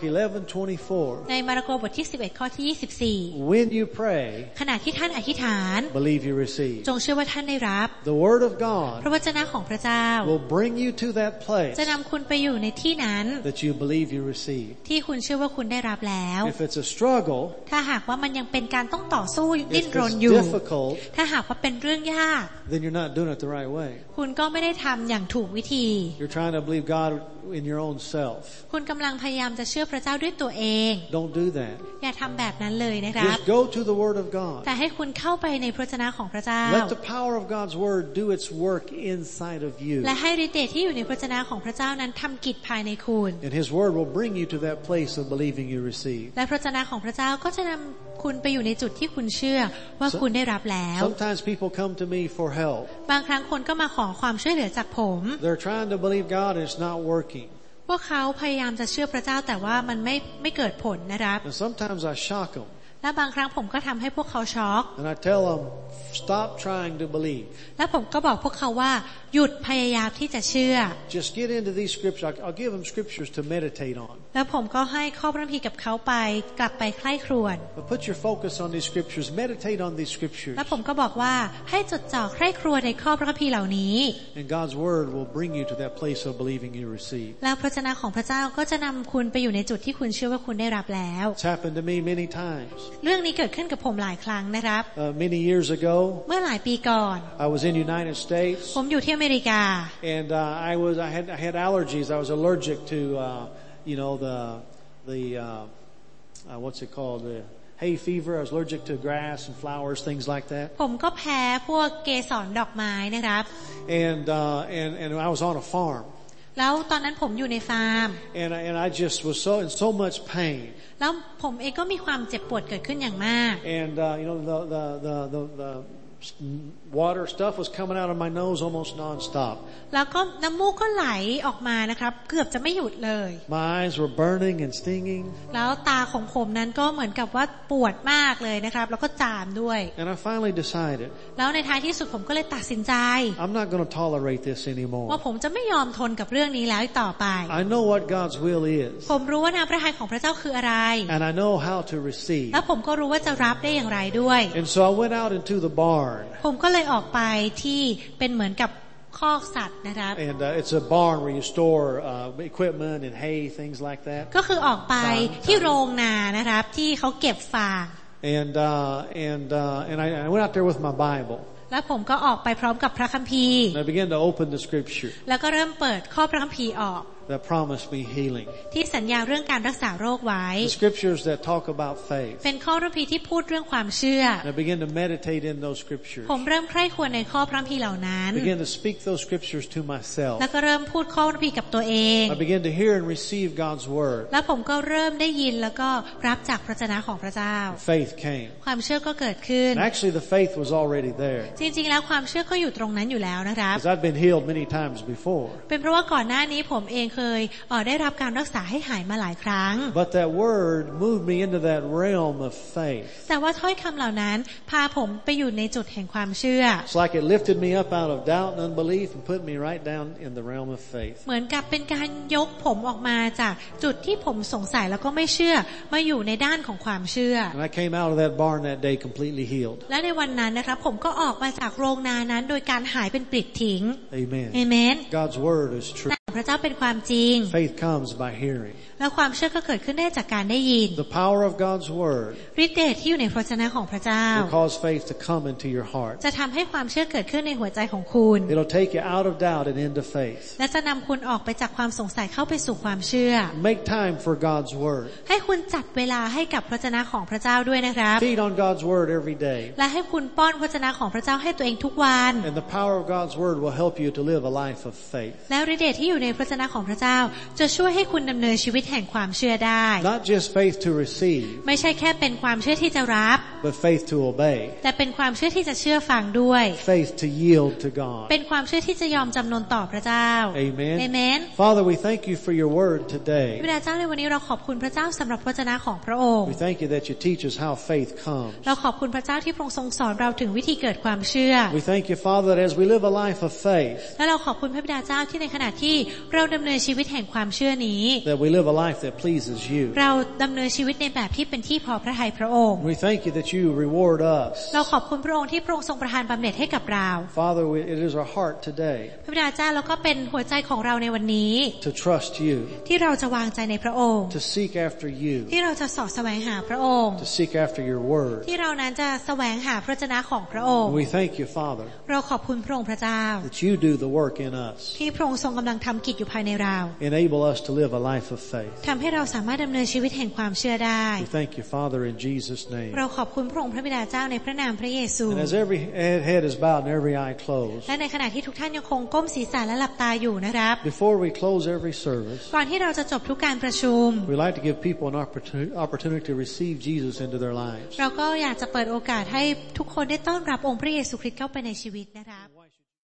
11:24, ในมาระโกบทที่11ข้อที่24 when you pray, ขณะที่ท่านอธิษฐาน believe you receive. จงเชื่อว่าท่านได้รับ The Word of พระ God วจนะของพระเจ้า will bring you to that place จะนำคุณไปอยู่ในที่นั้น that you believe you receive. ที่คุณเชื่อว่าคุณได้รับแล้ว If it's a struggle, ถ้าหากว่ามันยังเป็นการต้องต่อสู้ดิ้น if รน it's อยู่ difficult, ถ้าหากว่าเป็นเรื่องยาก then you're not doing it the right way. คุณก็ไม่ได้ทำอย่างถูกวิธี You're trying to believe God in your own self. คุณกำลังพยายามจะเชื่อพระเจ้าด้วยตัวเอง Don't do that. อย่าทำแบบนั้นเลยนะครับ Just go to the Word of God. แต่ให้คุณเข้าไปในพระวจนะของพระเจ้า Let the power of God's Word do its work inside of you. และให้ฤทธิ์เดชที่อยู่ในพระวจนะของพระเจ้านั้นทำกิจภายในคุณ And His Word will bring you to that place of believing you receive. และพระวจนะของพระเจ้าก็จะนำคุณไปอยู่ในจุดที่คุณเชื่อว่าคุณได้รับแล้ว Sometimes people come to me for help. บางครั้งคนก็มาขอความช่วยเหลือจากผม They're trying to believe God and it's not working. พวกเขาพยายามจะเชื่อพระเจ้าแต่ว่ามันไม่เกิดผลนะครับ And sometimes I shock them. และบางครั้งผมก็ทำให้พวกเขาช็อก And I tell them, stop trying to believe. และผมก็บอกพวกเขาว่าหยุดพยายามที่จะเชื่อ Just get into these scriptures. I'll give them scriptures to meditate on. แล้วผมก็ให้ข้อพระคัมภีร์กับเขาไปกลับไปใคร่ครวญ But put your focus on these scriptures. Meditate on these scriptures. แล้วผมก็บอกว่าให้จดจ่อใคร่ครวญในข้อพระคัมภีร์เหล่านี้ And God's Word will bring you to that place of believing you receive. แล้วพระวจนะของพระเจ้าก็จะนำคุณไปอยู่ในจุดที่คุณเชื่อว่าคุณได้รับแล้ว It's happened to me many times. เรื่องนี้เกิดขึ้นกับผมหลายครั้งนะครับ Many years ago, เมื่อหลายปีก่อน I was in the United States, ผมอยู่ที่อเมริกา and I had allergies. I was allergic to what's it called, the hay fever. I was allergic to grass and flowers, things like that. ผมก็แพ้พวกเกสรดอกไม้นะครับ And I was on a farm. แล้วตอนนั้นผมอยู่ในฟาร์ม And I just was in so much pain. แล้วผมเองก็มีความเจ็บปวดเกิดขึ้นอย่างมาก And the water stuff was coming out of my nose almost nonstop. แล้วก็น้ำมูกก็ไหลออกมานะครับเกือบจะไม่หยุดเลย My eyes were burning and stinging. แล้วตาของผมนั้นก็เหมือนกับว่าปวดมากเลยนะครับแล้วก็จามด้วย And I finally decided, แล้วในท้ายที่สุดผมก็เลยตัดสินใจ I'm not going to tolerate this anymore. ว่าผมจะไม่ยอมทนกับเรื่องนี้แล้วต่อไป I know what God's will is. ผมรู้ว่าน้ำพระทัยของพระเจ้าคืออะไร And I know how to receive. แล้วผมก็รู้ว่าจะรับได้อย่างไรด้วย And so I went out into the barn. ผมก็เลยออกไปที่เป็นเหมือนกับคอกสัตว์นะครับ And it's a barn where you store equipment and hay, things like that. ก็คือออกไปที่โรงนานะครับที่เขาเก็บฟาง And I went out there with my Bible. แล้วผมก็ออกไปพร้อมกับพระคัมภีร์ And I began to open the scripture แล้วก็เริ่มเปิดข้อพระคัมภีร์ออก that promised me healing. ที่สัญญาเรื่องการรักษาโรคไว้ The scriptures that talk about faith. เป็นข้อพระคัมภีร์ที่พูดเรื่องความเชื่อ And I began to meditate in those scriptures. ผมเริ่มใคร่ครวญในข้อพระคัมภีร์เหล่านั้น I began to speak those scriptures to myself. แล้วก็เริ่มพูดข้อพระคัมภีร์กับตัวเอง I began to hear and receive God's word. แล้วผมก็เริ่มได้ยินแล้วก็รับจากพระวจนะของพระเจ้า Faith came. ความเชื่อก็เกิดขึ้น And actually the faith was already there. จริงๆแล้วความเชื่อก็อยู่ตรงนั้นอยู่แล้วนะครับ Because I'd been healed many times before. เป็นเพราะว่าก่อนหน้านี้ผมเองเคยได้รับการรักษาให้หายมาหลายครั้ง But that word moved me into that realm of faith. แต่ว่าถ้อยคำเหล่านั้นพาผมไปอยู่ในจุดแห่งความเชื่อ It's like it lifted me up out of doubt and unbelief and put me right down in the realm of faith. เหมือนกับเป็นการยกผมออกมาจากจุดที่ผมสงสัยแล้วก็ไม่เชื่อมาอยู่ในด้านของความเชื่อ And I came out of that barn that day completely healed. และในวันนั้นนะครับผมก็ออกมาจากโรงนานั้นโดยการหายเป็นปลิดทิ้ง Amen. เอเมน God's word is true. พระเจ้าเป็นความจริง Faith comes by hearing. และความเชื่อก็เกิดขึ้นได้จากการได้ยิน The power of God's word ฤทธิ์เดชที่อยู่ในพระวจนะของพระเจ้า will cause faith to come into your heart. จะทำให้ความเชื่อเกิดขึ้นในหัวใจของคุณ It'll take you out of doubt and into faith. และจะนำคุณออกไปจากความสงสัยเข้าไปสู่ความเชื่อ Make time for God's word. ให้คุณจัดเวลาให้กับพระวจนะของพระเจ้าด้วยนะครับ Feed on God's word every day. และให้คุณป้อนพระวจนะของพระเจ้าให้ตัวเองทุกวัน And the power of God's word will help you to live a life of faith. และฤทธิ์เดชที่อยู่ในพระวจนะของพระเจ้าจะช่วยให้คุณดำเนินชีวิตแห่งความเชื่อได้ Not just faith to receive, ไม่ใช่แค่เป็นความเชื่อที่จะรับ but faith to obey. แต่เป็นความเชื่อที่จะเชื่อฟังด้วย Faith to yield to God. เป็นความเชื่อที่จะยอมจำนนต่อพระเจ้า Amen. เอเมน Father, we thank you for your word today. พระเจ้าในวันนี้เราขอบคุณพระเจ้าสำหรับพระวจนะของพระองค์ We thank you that you teach us how faith comes. เราขอบคุณพระเจ้าที่พระองค์ทรงสอนเราถึงวิธีเกิดความเชื่อ We thank you, Father, that as we live a life of faith, และเราขอบคุณพระบิดาเจ้าที่ในขณะที่เราดำเนินชีวิตแห่งความเชื่อนี้ that we live a life that pleases you. เราดำเนินชีวิตในแบบที่เป็นที่พอพระทัยพระองค์ We thank you that you reward us. เราขอบคุณพระองค์ที่พระองค์ทรงประทานบำเหน็จให้กับเรา Father, it is our heart today พระบิดาเจ้าแล้วก็เป็นหัวใจของเราในวันนี้ to trust you, ที่เราจะวางใจในพระองค์ to seek after you, ที่เราจะเสาะแสวงหาพระองค์ to seek after your word. ที่เรานั้นจะแสวงหาพระวจนะของพระองค์ We thank you, Father, เราขอบคุณพระองค์พระเจ้า that you do the work in us. ที่พระองค์ทรงกำลังทำกิจอยู่ภายในเรา Enable us to live a life of faith. ทำให้เราสามารถดำเนินชีวิตแห่งความเชื่อได้ We thank you, Father, in Jesus' name. เราขอบคุณพระองค์พระบิดาเจ้าในพระนามพระเยซู And as every head is bowed and every eye closed, และในขณะที่ทุกท่านยังคงก้มศีรษะและหลับตาอยู่นะครับ before we close every service, ก่อนที่เราจะจบทุกการประชุม we like to give people an opportunity to receive Jesus into their lives. เราก็อยากจะเปิดโอกาสให้ทุกคนได้ต้อนรับองค์พระเยซูคริสต์เข้าไปในชีวิตนะครับ